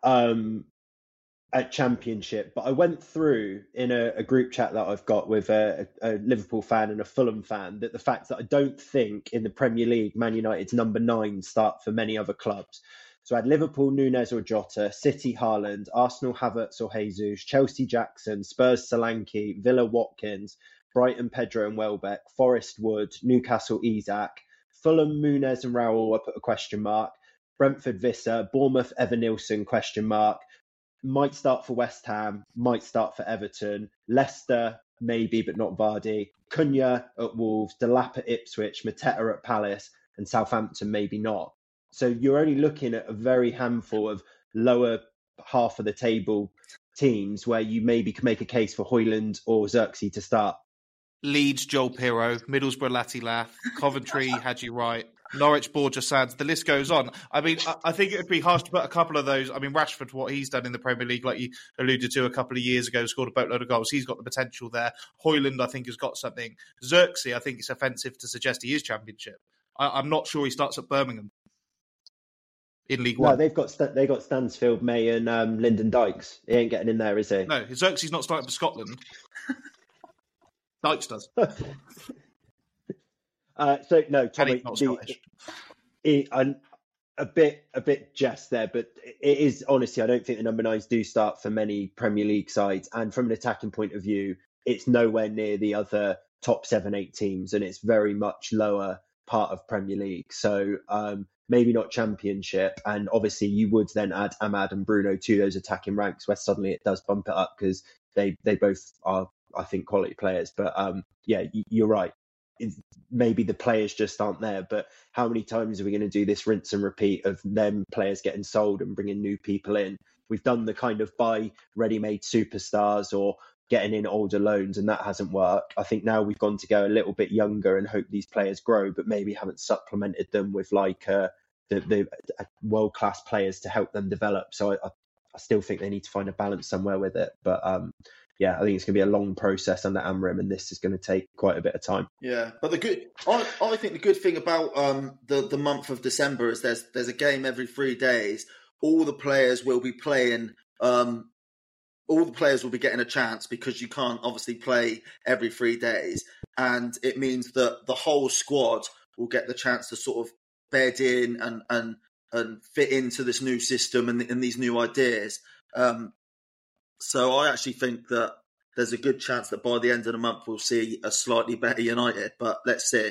[SPEAKER 1] Championship, but I went through in a group chat that I've got with a Liverpool fan and a Fulham fan, that the fact that I don't think in the Premier League Man United's number 9 start for many other clubs. So I had Liverpool, Núñez or Jota, City, Haaland, Arsenal, Havertz or Jesus, Chelsea, Jackson, Spurs, Solanke, Villa, Watkins, Brighton, Pedro and Welbeck, Forest, Wood, Newcastle, Isak, Fulham, Muniz and Raoul, I put a question mark, Brentford, Visser, Bournemouth, Evan Nilsson, question mark, might start for West Ham, might start for Everton, Leicester, maybe, but not Vardy, Cunha at Wolves, Delap at Ipswich, Mateta at Palace, and Southampton, maybe not. So you're only looking at a very handful of lower half of the table teams where you maybe can make a case for Højlund or Xerxes to start.
[SPEAKER 2] Leeds, Joel Pirro, Middlesbrough, Latilath, Coventry, Haji Wright, Norwich, Borja Sands. The list goes on. I mean, I think it would be harsh to put a couple of those. I mean, Rashford, what he's done in the Premier League, like you alluded to a couple of years ago, scored a boatload of goals. He's got the potential there. Højlund, I think, has got something. Xerxes, I think it's offensive to suggest he is Championship. I'm not sure he starts at Birmingham in League One.
[SPEAKER 1] No, they've got Stansfield, May and Lyndon Dykes. He ain't getting in there, is he?
[SPEAKER 2] No, Xerxes not starting for Scotland. Dykes does.
[SPEAKER 1] So no, Tommy,
[SPEAKER 2] not Scottish.
[SPEAKER 1] A bit jest there, but it is honestly, I don't think the number 9s do start for many Premier League sides, and from an attacking point of view, it's nowhere near the other top 7-8 teams, and it's very much lower part of Premier League. So maybe not Championship, and obviously you would then add Ahmad and Bruno to those attacking ranks, where suddenly it does bump it up because they both are, I think, quality players. But yeah, you're right. Maybe the players just aren't there, but how many times are we going to do this rinse and repeat of them players getting sold and bringing new people in? We've done the kind of buy ready-made superstars or getting in older loans, and that hasn't worked. I think now we've gone to go a little bit younger and hope these players grow, but maybe haven't supplemented them with like the world-class players to help them develop. So I still think they need to find a balance somewhere with it. But yeah, I think it's going to be a long process under Amram, and this is going to take quite a bit of time.
[SPEAKER 3] Yeah, but I think the good thing about the month of December is there's a game every 3 days. All the players will be playing. All the players will be getting a chance because you can't obviously play every 3 days, and it means that the whole squad will get the chance to sort of bed in and fit into this new system and these new ideas. So I actually think that there's a good chance that by the end of the month we'll see a slightly better United, but let's see.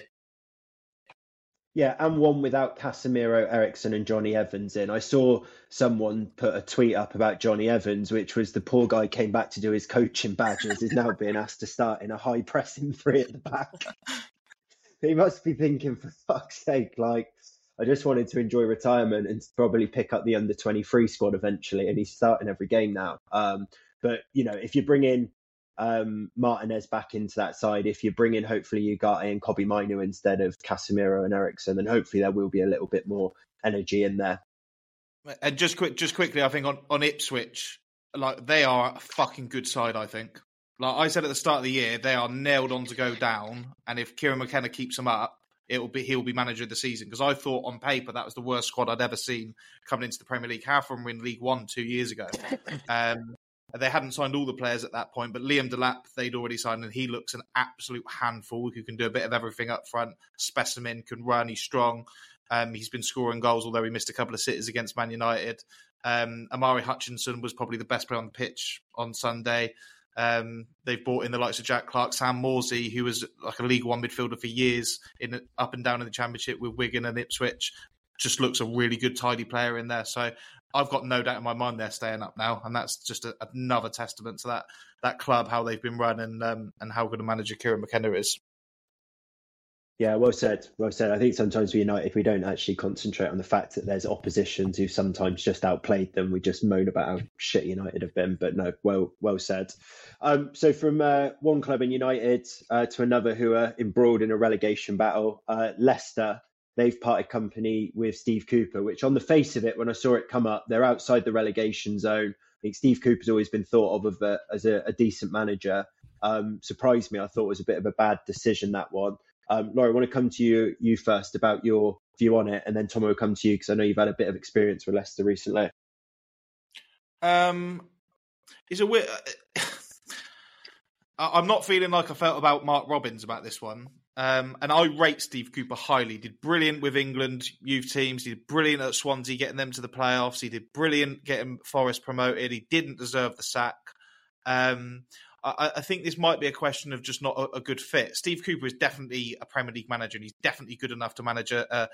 [SPEAKER 1] Yeah, and one without Casemiro, Eriksen and Johnny Evans in. I saw someone put a tweet up about Johnny Evans, which was the poor guy came back to do his coaching badges, is now being asked to start in a high pressing 3 at the back. He must be thinking, for fuck's sake, like, I just wanted to enjoy retirement and probably pick up the under-23 squad eventually, and he's starting every game now. But, you know, if you bring in Martinez back into that side, if you bring in hopefully Ugarte and Kobbie Mainoo instead of Casemiro and Eriksen, then hopefully there will be a little bit more energy in there.
[SPEAKER 2] And just quickly, I think on Ipswich, like, they are a fucking good side, I think. Like I said at the start of the year, they are nailed on to go down, and if Kieran McKenna keeps them up, he'll be manager of the season. Because I thought on paper that was the worst squad I'd ever seen coming into the Premier League. Half of them were in League One 2 years ago. They hadn't signed all the players at that point, but Liam Delap they'd already signed, and he looks an absolute handful who can do a bit of everything up front. Specimen, can run, he's strong. He's been scoring goals, although he missed a couple of sitters against Man United. Amari Hutchinson was probably the best player on the pitch on Sunday. They've brought in the likes of Jack Clark, Sam Morsey, who was like a League One midfielder for years, up and down in the Championship with Wigan and Ipswich. Just looks a really good, tidy player in there. So I've got no doubt in my mind they're staying up now, and that's just another testament to that club, how they've been run, and how good a manager Kieran McKenna is.
[SPEAKER 1] Yeah, well said. Well said. I think sometimes we United, if we don't actually concentrate on the fact that there's oppositions who sometimes just outplayed them, we just moan about how shit United have been. But no, well said. So from one club in United to another who are embroiled in a relegation battle, Leicester, they've parted company with Steve Cooper, which on the face of it, when I saw it come up, they're outside the relegation zone. I think Steve Cooper's always been thought of as a decent manager. Surprised me. I thought it was a bit of a bad decision, that one. Laurie, I want to come to you first about your view on it, and then Tom will come to you because I know you've had a bit of experience with Leicester recently.
[SPEAKER 2] It's a weird. I'm not feeling like I felt about Mark Robins about this one. And I rate Steve Cooper highly. He did brilliant with England youth teams. He did brilliant at Swansea, getting them to the playoffs. He did brilliant getting Forest promoted. He didn't deserve the sack. I think this might be a question of just not a good fit. Steve Cooper is definitely a Premier League manager, and he's definitely good enough to manage a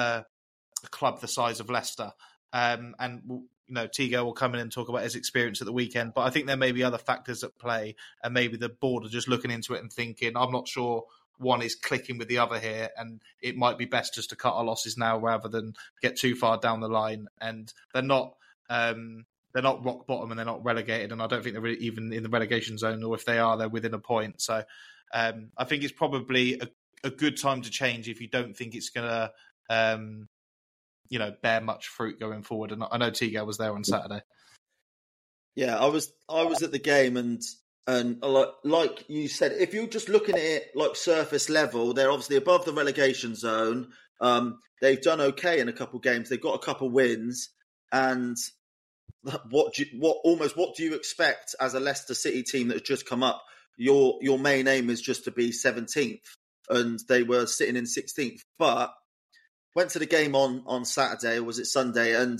[SPEAKER 2] club the size of Leicester. And Tigo will come in and talk about his experience at the weekend. But I think there may be other factors at play, and maybe the board are just looking into it and thinking, I'm not sure one is clicking with the other here, and it might be best just to cut our losses now rather than get too far down the line. And they're not rock bottom, and they're not relegated, and I don't think they're really even in the relegation zone, or if they are, they're within a point. So I think it's probably a good time to change if you don't think it's going to bear much fruit going forward. And I know Tigo was there on Saturday.
[SPEAKER 3] Yeah, I was at the game, and like you said, if you're just looking at it like surface level, they're obviously above the relegation zone. They've done okay in a couple of games. They've got a couple of wins, and what do you expect as a Leicester City team that has just come up? Your main aim is just to be 17th, and they were sitting in 16th, but went to the game on Saturday, or was it Sunday? And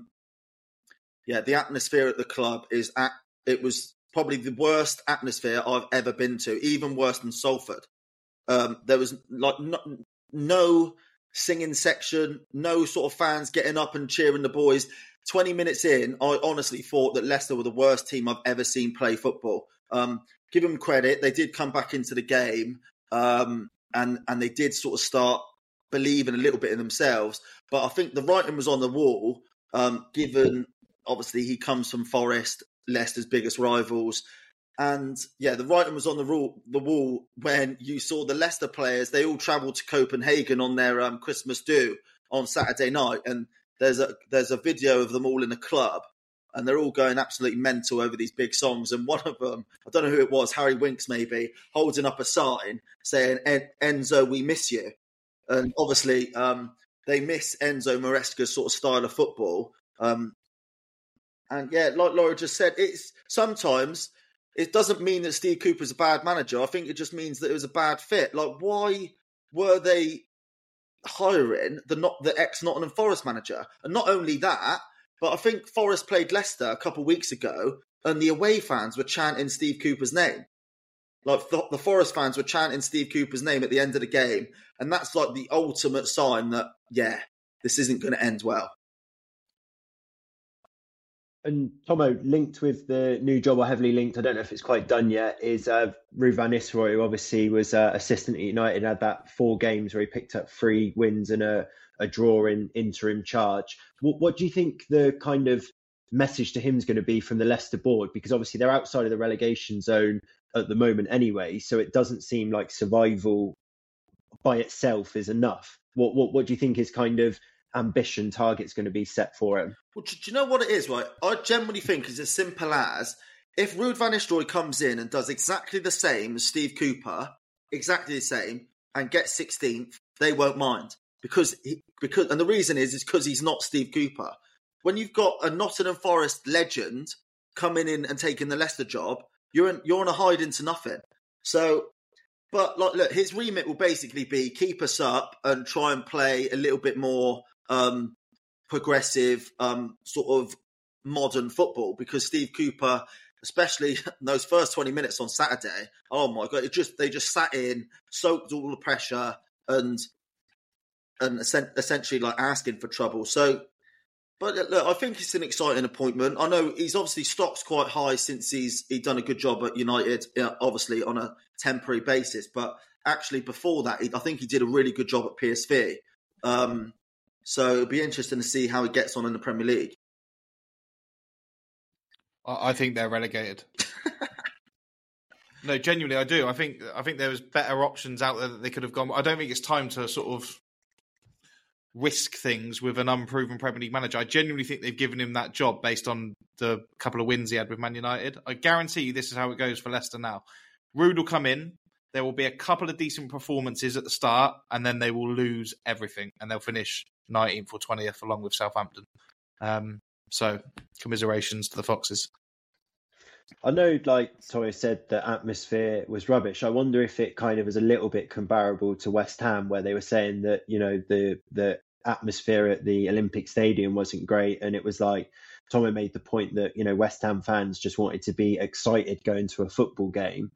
[SPEAKER 3] the atmosphere at the club it was probably the worst atmosphere I've ever been to, even worse than Salford. There was like no singing section, no sort of fans getting up and cheering the boys. 20 minutes in, I honestly thought that Leicester were the worst team I've ever seen play football. Give them credit, they did come back into the game, and they did sort of start believing a little bit in themselves. But I think the writing was on the wall, given obviously he comes from Forest, Leicester's biggest rivals. And the writing was on the wall when you saw the Leicester players. They all travelled to Copenhagen on their Christmas do on Saturday night, and there's a video of them all in a club, and they're all going absolutely mental over these big songs. And one of them, I don't know who it was, Harry Winks maybe, holding up a sign saying, "Enzo, we miss you." And obviously, they miss Enzo Maresca's sort of style of football. And like Laura just said, sometimes it doesn't mean that Steve Cooper's a bad manager. I think it just means that it was a bad fit. Like, why were they hiring the ex-Nottingham Forest manager? And not only that, but I think Forest played Leicester a couple of weeks ago, and the away fans were chanting Steve Cooper's name. Like, the Forest fans were chanting Steve Cooper's name at the end of the game, and that's like the ultimate sign that, this isn't going to end well.
[SPEAKER 1] And Tomo, linked with the new job, or heavily linked, I don't know if it's quite done yet, is Ruud van Nistelrooy, who obviously was assistant at United, had that 4 games where he picked up 3 wins and a draw in interim charge. What do you think the kind of message to him is going to be from the Leicester board? Because obviously they're outside of the relegation zone at the moment anyway, so it doesn't seem like survival by itself is enough. What do you think his kind of ambition target's going to be set for him?
[SPEAKER 3] Well, do you know what it is, right? I generally think it's as simple as, if Ruud van Nistelrooy comes in and does exactly the same as Steve Cooper, exactly the same, and gets 16th, they won't mind. Because and the reason is because he's not Steve Cooper. When you've got a Nottingham Forest legend coming in and taking the Leicester job, you're on a hide into nothing. So, but look, his remit will basically be keep us up and try and play a little bit more progressive, sort of modern football, because Steve Cooper, especially those first 20 minutes on Saturday, oh my God, they just sat in, soaked all the pressure, and essentially like asking for trouble. So, but look, I think it's an exciting appointment. I know he's obviously stock's quite high since he's done a good job at United, obviously on a temporary basis, but actually before that, I think he did a really good job at PSV. So it'll be interesting to see how he gets on in the Premier League.
[SPEAKER 2] I think they're relegated. No, genuinely, I do. I think there was better options out there that they could have gone. I don't think it's time to sort of risk things with an unproven Premier League manager. I genuinely think they've given him that job based on the couple of wins he had with Man United. I guarantee you this is how it goes for Leicester now. Ruud will come in. There will be a couple of decent performances at the start, and then they will lose everything, and they'll finish 19th or 20th along with Southampton. So, commiserations to the Foxes.
[SPEAKER 1] I know, like Tommy said, the atmosphere was rubbish. I wonder if it kind of is a little bit comparable to West Ham, where they were saying that, the atmosphere at the Olympic Stadium wasn't great, and it was like Tomo made the point that, West Ham fans just wanted to be excited going to a football game.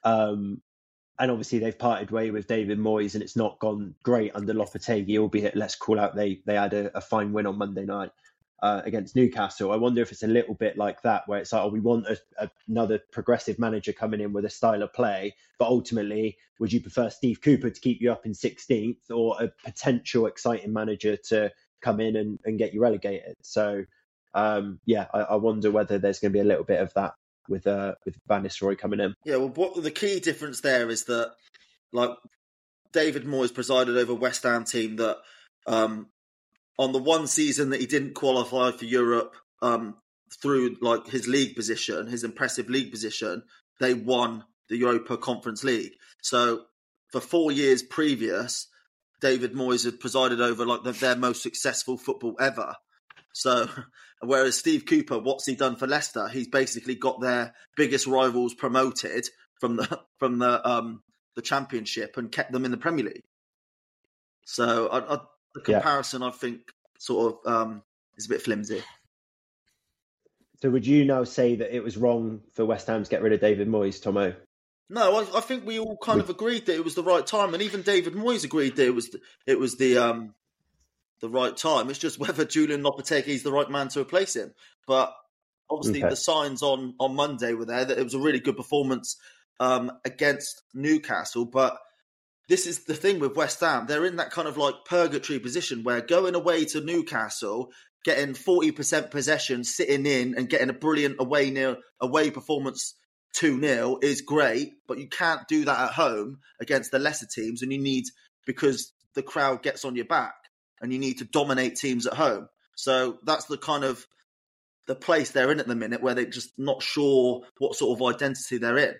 [SPEAKER 1] And obviously they've parted way with David Moyes and it's not gone great under Lopetegui, albeit let's call out they had a fine win on Monday night against Newcastle. I wonder if it's a little bit like that, where it's like, we want another progressive manager coming in with a style of play, but ultimately, would you prefer Steve Cooper to keep you up in 16th or a potential exciting manager to come in and get you relegated? So, I wonder whether there's going to be a little bit of that with Van Nistelrooy coming in.
[SPEAKER 3] Yeah, well, what the key difference there is that, like, David Moyes presided over a West Ham team that, on the one season that he didn't qualify for Europe, through like his league position, his impressive league position, they won the Europa Conference League. So for 4 years previous, David Moyes had presided over like their most successful football ever. So, whereas Steve Cooper, what's he done for Leicester? He's basically got their biggest rivals promoted from the Championship and kept them in the Premier League. So, the comparison, I think, sort of is a bit flimsy.
[SPEAKER 1] So, would you now say that it was wrong for West Ham to get rid of David Moyes, Tomo?
[SPEAKER 3] No, I think we all kind of agreed that it was the right time, and even David Moyes agreed that it was the right time. It's just whether Julian Lopetegui is the right man to replace him. But obviously the signs on Monday were there that it was a really good performance against Newcastle. But this is the thing with West Ham. They're in that kind of like purgatory position where going away to Newcastle, getting 40% possession, sitting in and getting a brilliant away performance 2-0 is great, but you can't do that at home against the lesser teams, and because the crowd gets on your back. And you need to dominate teams at home. So that's the kind of the place they're in at the minute, where they're just not sure what sort of identity they're in.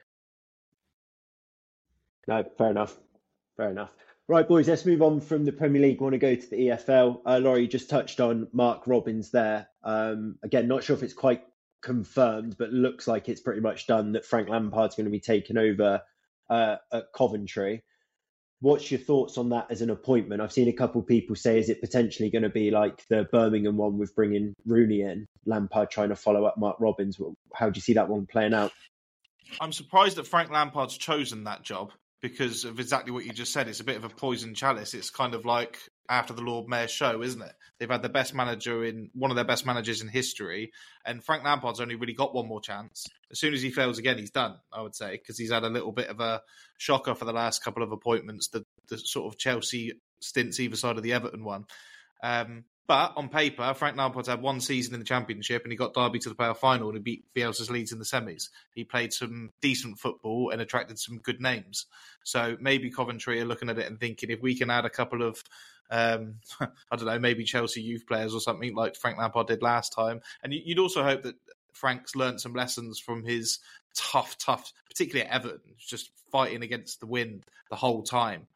[SPEAKER 1] No, fair enough. Right, boys, let's move on from the Premier League. We want to go to the EFL. Laurie, you just touched on Mark Robins there. Again, not sure if it's quite confirmed, but looks like it's pretty much done that Frank Lampard's going to be taking over at Coventry. What's your thoughts on that as an appointment? I've seen a couple of people say, is it potentially going to be like the Birmingham one with bringing Rooney in, Lampard trying to follow up Mark Robins? How do you see that one playing out?
[SPEAKER 2] I'm surprised that Frank Lampard's chosen that job because of exactly what you just said. It's a bit of a poison chalice. It's kind of like after the Lord Mayor's show, isn't it? They've had the best manager one of their best managers in history, and Frank Lampard's only really got one more chance. As soon as he fails again, he's done, I would say, because he's had a little bit of a shocker for the last couple of appointments, the sort of Chelsea stints either side of the Everton one. But on paper, Frank Lampard's had one season in the Championship and he got Derby to the playoff final and he beat Bielsa's Leeds in the semis. He played some decent football and attracted some good names. So maybe Coventry are looking at it and thinking, if we can add a couple of, I don't know, maybe Chelsea youth players or something like Frank Lampard did last time. And you'd also hope that Frank's learnt some lessons from his tough, particularly at Everton, just fighting against the wind the whole time.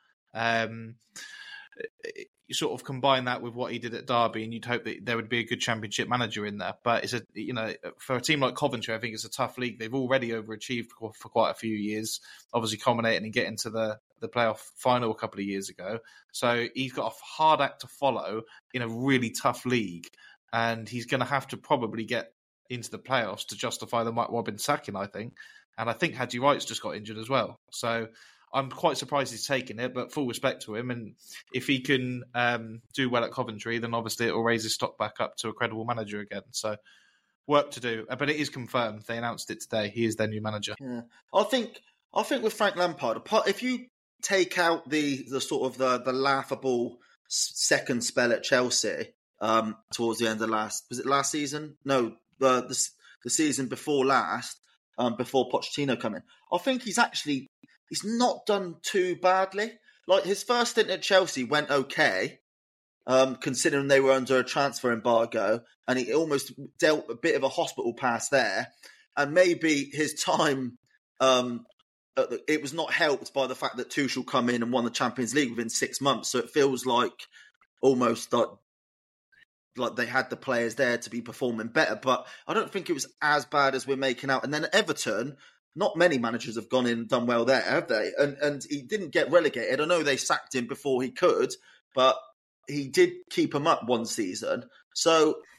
[SPEAKER 2] You sort of combine that with what he did at Derby, and you'd hope that there would be a good Championship manager in there. But it's for a team like Coventry, I think it's a tough league. They've already overachieved for quite a few years, obviously culminating in getting to the playoff final a couple of years ago. So he's got a hard act to follow in a really tough league, and he's going to have to probably get into the playoffs to justify the Mike Robins sacking, I think. And I think Haji Wright's just got injured as well. So I'm quite surprised he's taking it, but full respect to him. And if he can do well at Coventry, then obviously it will raise his stock back up to a credible manager again. So work to do. But it is confirmed. They announced it today. He is their new manager.
[SPEAKER 3] Yeah, I think with Frank Lampard, if you take out the sort of the laughable second spell at Chelsea towards the end of last season? No, the season before last, before Pochettino came in. I think he's not done too badly. Like, his first stint at Chelsea went okay, considering they were under a transfer embargo, and he almost dealt a bit of a hospital pass there. And maybe his time, it was not helped by the fact that Tuchel come in and won the Champions League within 6 months. So it feels like almost like they had the players there to be performing better. But I don't think it was as bad as we're making out. And then at Everton, not many managers have gone in and done well there, have they? And he didn't get relegated. I know they sacked him before he could, but he did keep him up one season. So,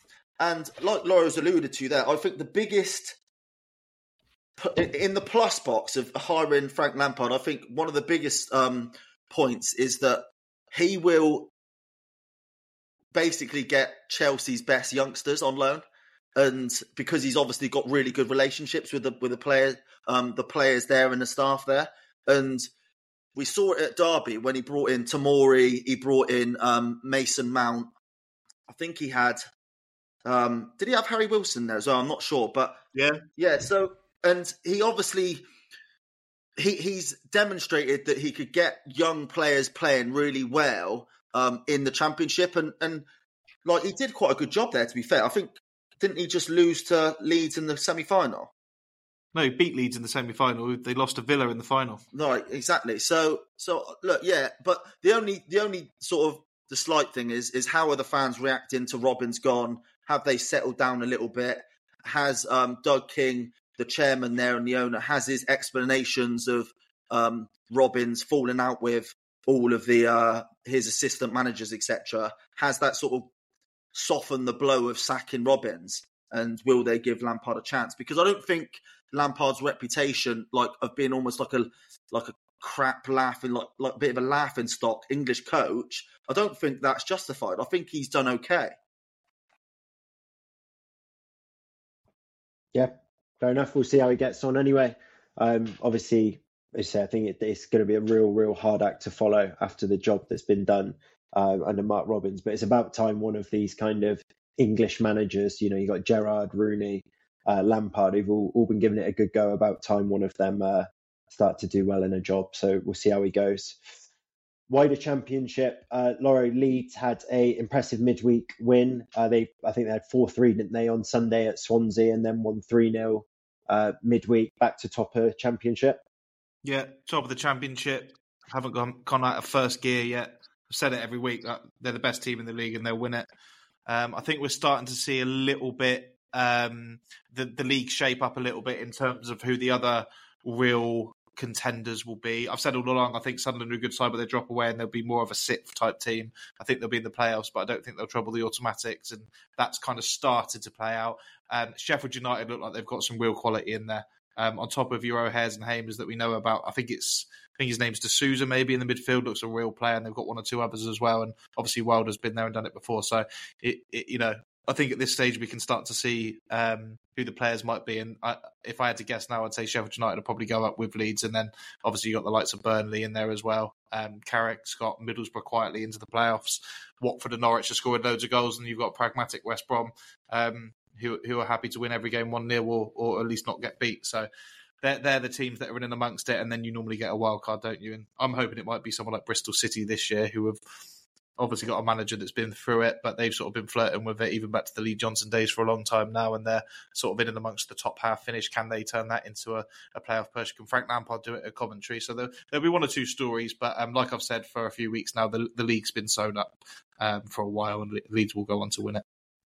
[SPEAKER 3] And like Laura's alluded to there, I think the biggest in the plus box of hiring Frank Lampard, I think one of the biggest points is that he will basically get Chelsea's best youngsters on loan, and because he's obviously got really good relationships with the players there and the staff there, and we saw it at Derby when he brought in Tomori, he brought in Mason Mount. I think he had. Did he have Harry Wilson there as well? I'm not sure, but yeah. So, and he obviously he's demonstrated that he could get young players playing really well in the Championship, and like he did quite a good job there. To be fair, I think didn't he just lose to Leeds in the semi-final?
[SPEAKER 2] No, he beat Leeds in the semi-final. They lost to Villa in the final.
[SPEAKER 3] Right, exactly. So look, yeah, but the only sort of the slight thing is how are the fans reacting to Robins gone? Have they settled down a little bit? Has Doug King, the chairman there and the owner, has his explanations of Robins falling out with all of the his assistant managers, etc. Has that sort of softened the blow of sacking Robins? And will they give Lampard a chance? Because I don't think Lampard's reputation, like of being almost like a crap laughing, like a bit of a laughing stock English coach, I don't think that's justified. I think he's done okay.
[SPEAKER 1] Yeah, fair enough. We'll see how he gets on anyway. Obviously, as I say, I think it's going to be a real hard act to follow after the job that's been done under Mark Robins. But it's about time one of these kind of English managers, you got Gerrard, Rooney, Lampard, who've all been giving it a good go. About time one of them start to do well in a job. So we'll see how he goes. Wider Championship, Laura, Leeds had a impressive midweek win. I think they had 4-3, didn't they, on Sunday at Swansea, and then won 3-0 midweek, back to top of Championship.
[SPEAKER 2] Yeah, top of the Championship. Haven't gone out of first gear yet. I've said it every week that they're the best team in the league and they'll win it. I think we're starting to see a little bit the league shape up a little bit in terms of who the other real contenders will be. I've said all along, I think Sunderland are a good side, but they drop away and they'll be more of a sixth type team. I think they'll be in the playoffs, but I don't think they'll trouble the automatics, and that's kind of started to play out. Sheffield United look like they've got some real quality in there. On top of your O'Hares and Hamers that we know about, I think his name's D'Souza maybe in the midfield, looks a real player, and they've got one or two others as well. And obviously Wilder's been there and done it before, so I think at this stage we can start to see who the players might be. And if I had to guess now, I'd say Sheffield United will probably go up with Leeds. And then obviously you've got the likes of Burnley in there as well. Carrick, Scott, Middlesbrough quietly into the playoffs. Watford and Norwich have scored loads of goals. And you've got pragmatic West Brom who are happy to win every game 1-0 or at least not get beat. So they're the teams that are in and amongst it. And then you normally get a wild card, don't you? And I'm hoping it might be someone like Bristol City this year, who have obviously got a manager that's been through it, but they've sort of been flirting with it even back to the Lee Johnson days for a long time now, and they're sort of in and amongst the top half finish. Can they turn that into a playoff push? Can Frank Lampard do it at Coventry? So there'll be one or two stories, but like I've said for a few weeks now, the league's been sewn up for a while, and Leeds will go on to win it.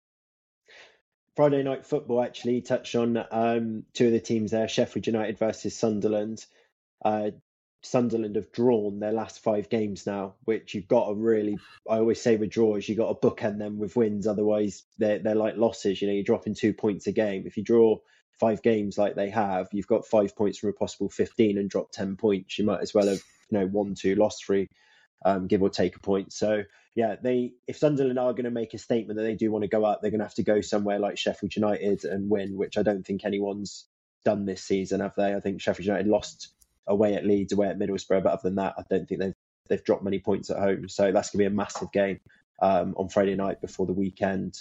[SPEAKER 1] Friday night football, actually, touched on two of the teams there, Sheffield United versus Sunderland. Sunderland have drawn their last 5 games now, which you've got to really, I always say with draws, you've got to bookend them with wins. Otherwise, they're like losses. You're dropping 2 points a game. If you draw 5 games like they have, you've got 5 points from a possible 15 and drop 10 points. You might as well have, 1-2, lost 3, give or take a point. So, yeah, if Sunderland are going to make a statement that they do want to go up, they're going to have to go somewhere like Sheffield United and win, which I don't think anyone's done this season, have they? I think Sheffield United lost away at Leeds, away at Middlesbrough, but other than that, I don't think they've dropped many points at home. So that's going to be a massive game on Friday night before the weekend.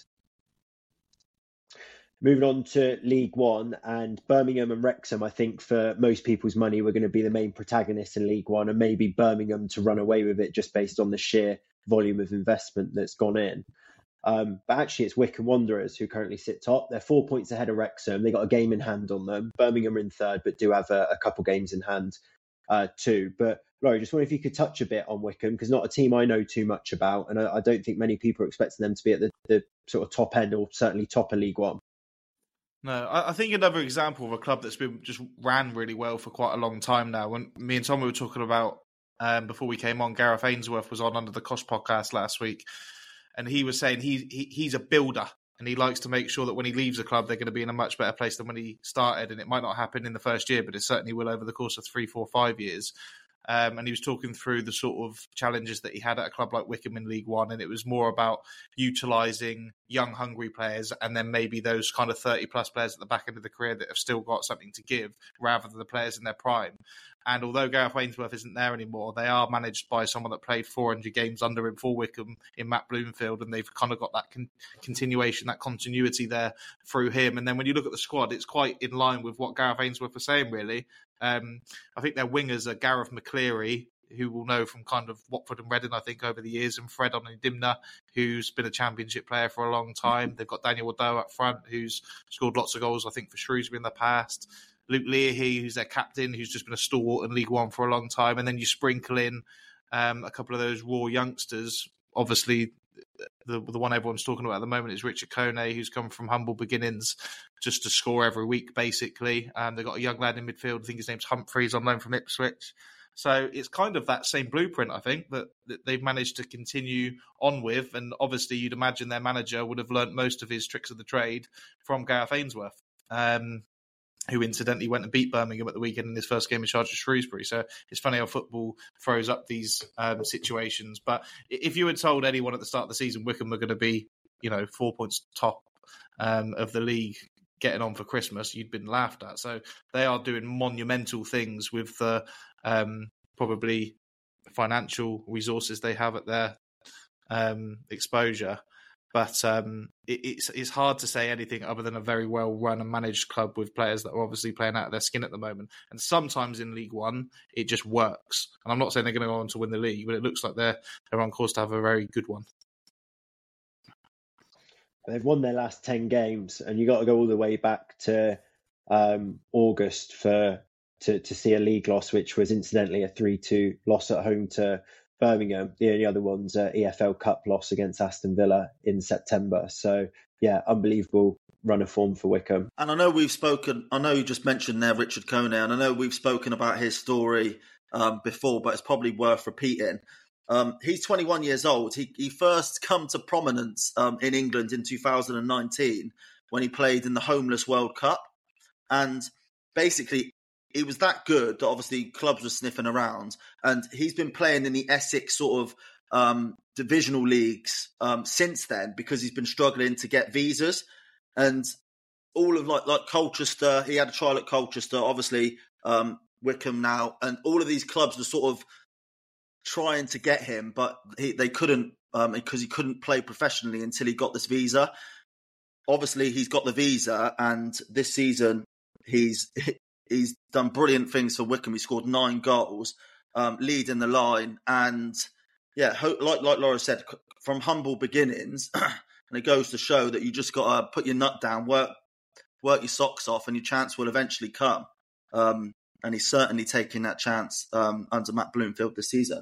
[SPEAKER 1] Moving on to League One, and Birmingham and Wrexham, I think for most people's money, were going to be the main protagonists in League One, and maybe Birmingham to run away with it just based on the sheer volume of investment that's gone in. But actually, it's Wycombe Wanderers who currently sit top. They're 4 points ahead of Wrexham. They got a game in hand on them. Birmingham are in third, but do have a couple games in hand too. But Laurie, just wonder if you could touch a bit on Wycombe, because not a team I know too much about, and I don't think many people are expecting them to be at the sort of top end, or certainly top of League One.
[SPEAKER 2] No, I think another example of a club that's been just ran really well for quite a long time now. When me and Tom were talking about before we came on, Gareth Ainsworth was on Under the Cosh podcast last week. And he was saying he's a builder. And he likes to make sure that when he leaves a club, they're going to be in a much better place than when he started. And it might not happen in the first year, but it certainly will over the course of 3, 4, 5 years. And he was talking through the sort of challenges that he had at a club like Wycombe in League One. And it was more about utilising young, hungry players and then maybe those kind of 30-plus players at the back end of the career that have still got something to give rather than the players in their prime. And although Gareth Ainsworth isn't there anymore, they are managed by someone that played 400 games under him for Wycombe in Matt Bloomfield, and they've kind of got that continuation, that continuity there through him. And then when you look at the squad, it's quite in line with what Gareth Ainsworth was saying, really. I think their wingers are Gareth McCleary, who we'll know from kind of Watford and Reading, I think, over the years, and Fred Onidimna, who's been a championship player for a long time. They've got Daniel Waddell up front, who's scored lots of goals, I think, for Shrewsbury in the past. Luke Leahy, who's their captain, who's just been a stalwart in League One for a long time. And then you sprinkle in a couple of those raw youngsters. Obviously, the one everyone's talking about at the moment is Richard Kone, who's come from humble beginnings just to score every week, basically. They've got a young lad in midfield. I think his name's Humphreys, on loan from Ipswich. So it's kind of that same blueprint, I think, that they've managed to continue on with. And obviously, you'd imagine their manager would have learnt most of his tricks of the trade from Gareth Ainsworth. Who incidentally went and beat Birmingham at the weekend in his first game in charge of Shrewsbury. So it's funny how football throws up these situations. But if you had told anyone at the start of the season Wycombe were going to be, 4 points top of the league getting on for Christmas, you'd been laughed at. So they are doing monumental things with the probably financial resources they have at their exposure. But it's hard to say anything other than a very well-run and managed club with players that are obviously playing out of their skin at the moment. And sometimes in League One, it just works. And I'm not saying they're going to go on to win the league, but it looks like they're on course to have a very good one.
[SPEAKER 1] They've won their last 10 games, and you got to go all the way back to August to see a league loss, which was incidentally a 3-2 loss at home to Birmingham. The only other one's an EFL Cup loss against Aston Villa in September. So, yeah, unbelievable run of form for Wycombe.
[SPEAKER 3] And I know you just mentioned there Richard Kone, and I know we've spoken about his story before, but it's probably worth repeating. He's 21 years old. He first come to prominence in England in 2019 when he played in the Homeless World Cup. And basically, he was that good that obviously clubs were sniffing around, and he's been playing in the Essex sort of divisional leagues since then because he's been struggling to get visas. And all of like Colchester, he had a trial at Colchester, obviously Wycombe now, and all of these clubs were sort of trying to get him, but they couldn't because he couldn't play professionally until he got this visa. Obviously, he's got the visa, and this season he's done brilliant things for Wycombe. He scored 9 goals, leading the line. And yeah, like Laura said, from humble beginnings, and it goes to show that you just got to put your nut down, work your socks off, and your chance will eventually come. And he's certainly taking that chance under Matt Bloomfield this season.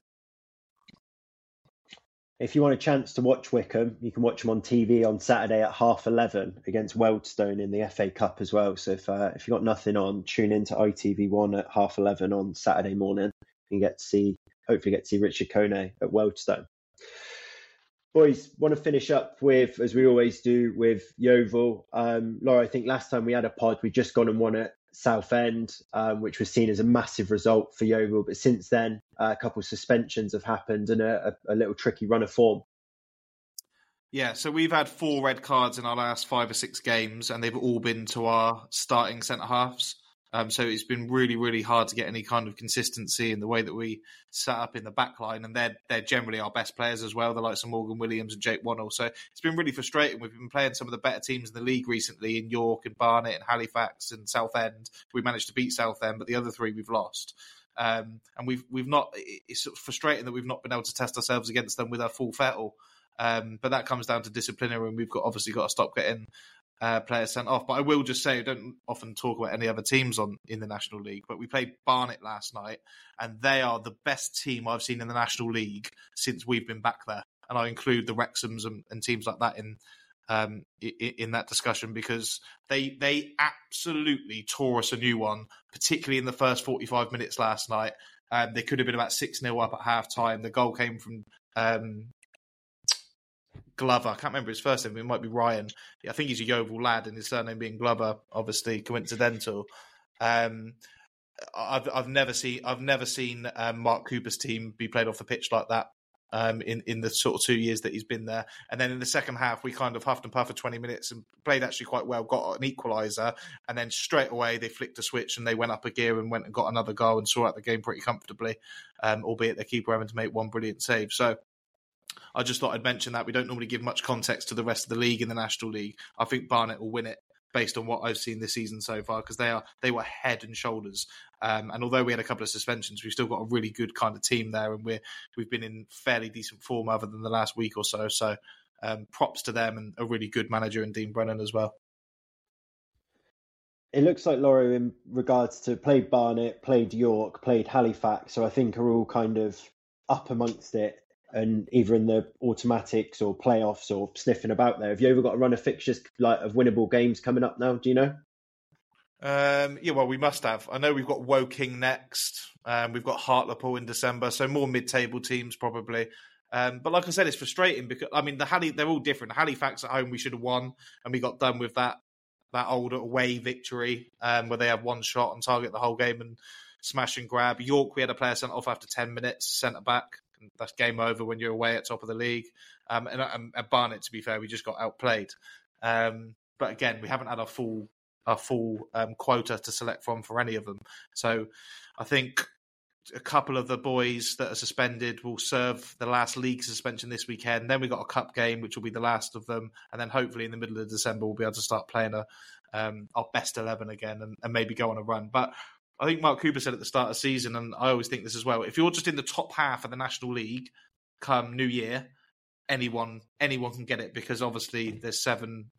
[SPEAKER 1] If you want a chance to watch Wycombe, you can watch them on TV on Saturday at 11:30 against Wealdstone in the FA Cup as well. So if you've got nothing on, tune in to ITV1 at 11:30 on Saturday morning. You can hopefully get to see Richard Kone at Wealdstone. Boys, want to finish up with, as we always do, with Yeovil. Laura, I think last time we had a pod, we just gone and won at Southend, which was seen as a massive result for Yeovil. But since then, a couple of suspensions have happened and a little tricky run of form.
[SPEAKER 2] Yeah, so we've had 4 red cards in our last 5 or 6 games, and they've all been to our starting centre-halves. So it's been really, really hard to get any kind of consistency in the way that we set up in the back line. And they're generally our best players as well. They're like some Morgan Williams and Jake Wannell. So it's been really frustrating. We've been playing some of the better teams in the league recently in York and Barnet and Halifax and Southend. We managed to beat Southend, but the other 3 we've lost. And we've not. It's sort of frustrating that we've not been able to test ourselves against them with our full fettle. But that comes down to disciplinary, and we've obviously got to stop getting players sent off. But I will just say, I don't often talk about any other teams in the National League, but we played Barnet last night, and they are the best team I've seen in the National League since we've been back there. And I include the Wrexhams and teams like that in that discussion, because they absolutely tore us a new one, particularly in the first 45 minutes last night. They could have been about 6-0 up at half time. The goal came from Glover. I can't remember his first name. It might be Ryan. I think he's a Yeovil lad, and his surname being Glover, obviously coincidental. I've never seen Mark Cooper's team be played off the pitch like that in the sort of 2 years that he's been there. And then in the second half, we kind of huffed and puffed for 20 minutes and played actually quite well, got an equaliser, and then straight away they flicked a switch and they went up a gear and went and got another goal and saw out the game pretty comfortably, albeit their keeper having to make one brilliant save. So I just thought I'd mention that. We don't normally give much context to the rest of the league in the National League. I think Barnet will win it based on what I've seen this season so far, because they were head and shoulders. And although we had a couple of suspensions, we've still got a really good kind of team there, and we've been in fairly decent form other than the last week or so. So props to them, and a really good manager in Dean Brennan as well.
[SPEAKER 1] It looks like Lawro, in regards to played Barnet, played York, played Halifax, so I think are all kind of up amongst it, and either in the automatics or playoffs or sniffing about there. Have you ever got a run of fixtures of winnable games coming up now? Do you know?
[SPEAKER 2] Yeah, well, we must have. I know we've got Woking next. We've got Hartlepool in December, so more mid-table teams probably. But like I said, it's frustrating because, I mean, they're all different. Halifax at home, we should have won, and we got done with that old away victory where they have one shot on target the whole game and smash and grab. York, we had a player sent off after 10 minutes, centre back. That's game over when you're away at top of the league. And at Barnet, to be fair, we just got outplayed. But again, we haven't had a full quota to select from for any of them. So I think a couple of the boys that are suspended will serve the last league suspension this weekend. Then we've got a cup game, which will be the last of them. And then hopefully in the middle of December, we'll be able to start playing our best 11 again and maybe go on a run. But I think Mark Cooper said at the start of the season, and I always think this as well, if you're just in the top half of the National League come New Year, anyone can get it, because obviously there's 6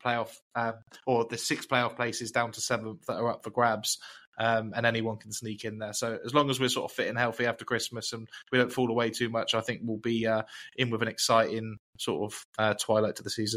[SPEAKER 2] playoff places down to 7 that are up for grabs, and anyone can sneak in there. So as long as we're sort of fit and healthy after Christmas and we don't fall away too much, I think we'll be in with an exciting sort of twilight to the season.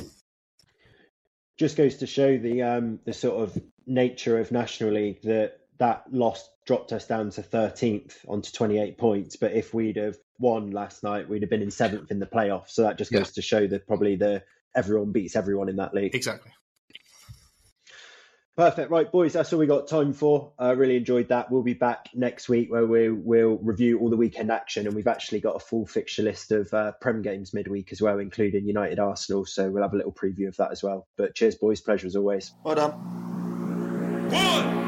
[SPEAKER 1] Just goes to show the sort of nature of National League, that loss dropped us down to 13th onto 28 points. But if we'd have won last night, we'd have been in 7th in the playoffs. So that just goes to show that probably everyone beats everyone in that league.
[SPEAKER 2] Exactly.
[SPEAKER 1] Perfect. Right, boys, that's all we got time for. I really enjoyed that. We'll be back next week where we'll review all the weekend action, and we've actually got a full fixture list of Prem games midweek as well, including United Arsenal. So we'll have a little preview of that as well. But cheers, boys. Pleasure as always.
[SPEAKER 3] Well done.
[SPEAKER 2] 1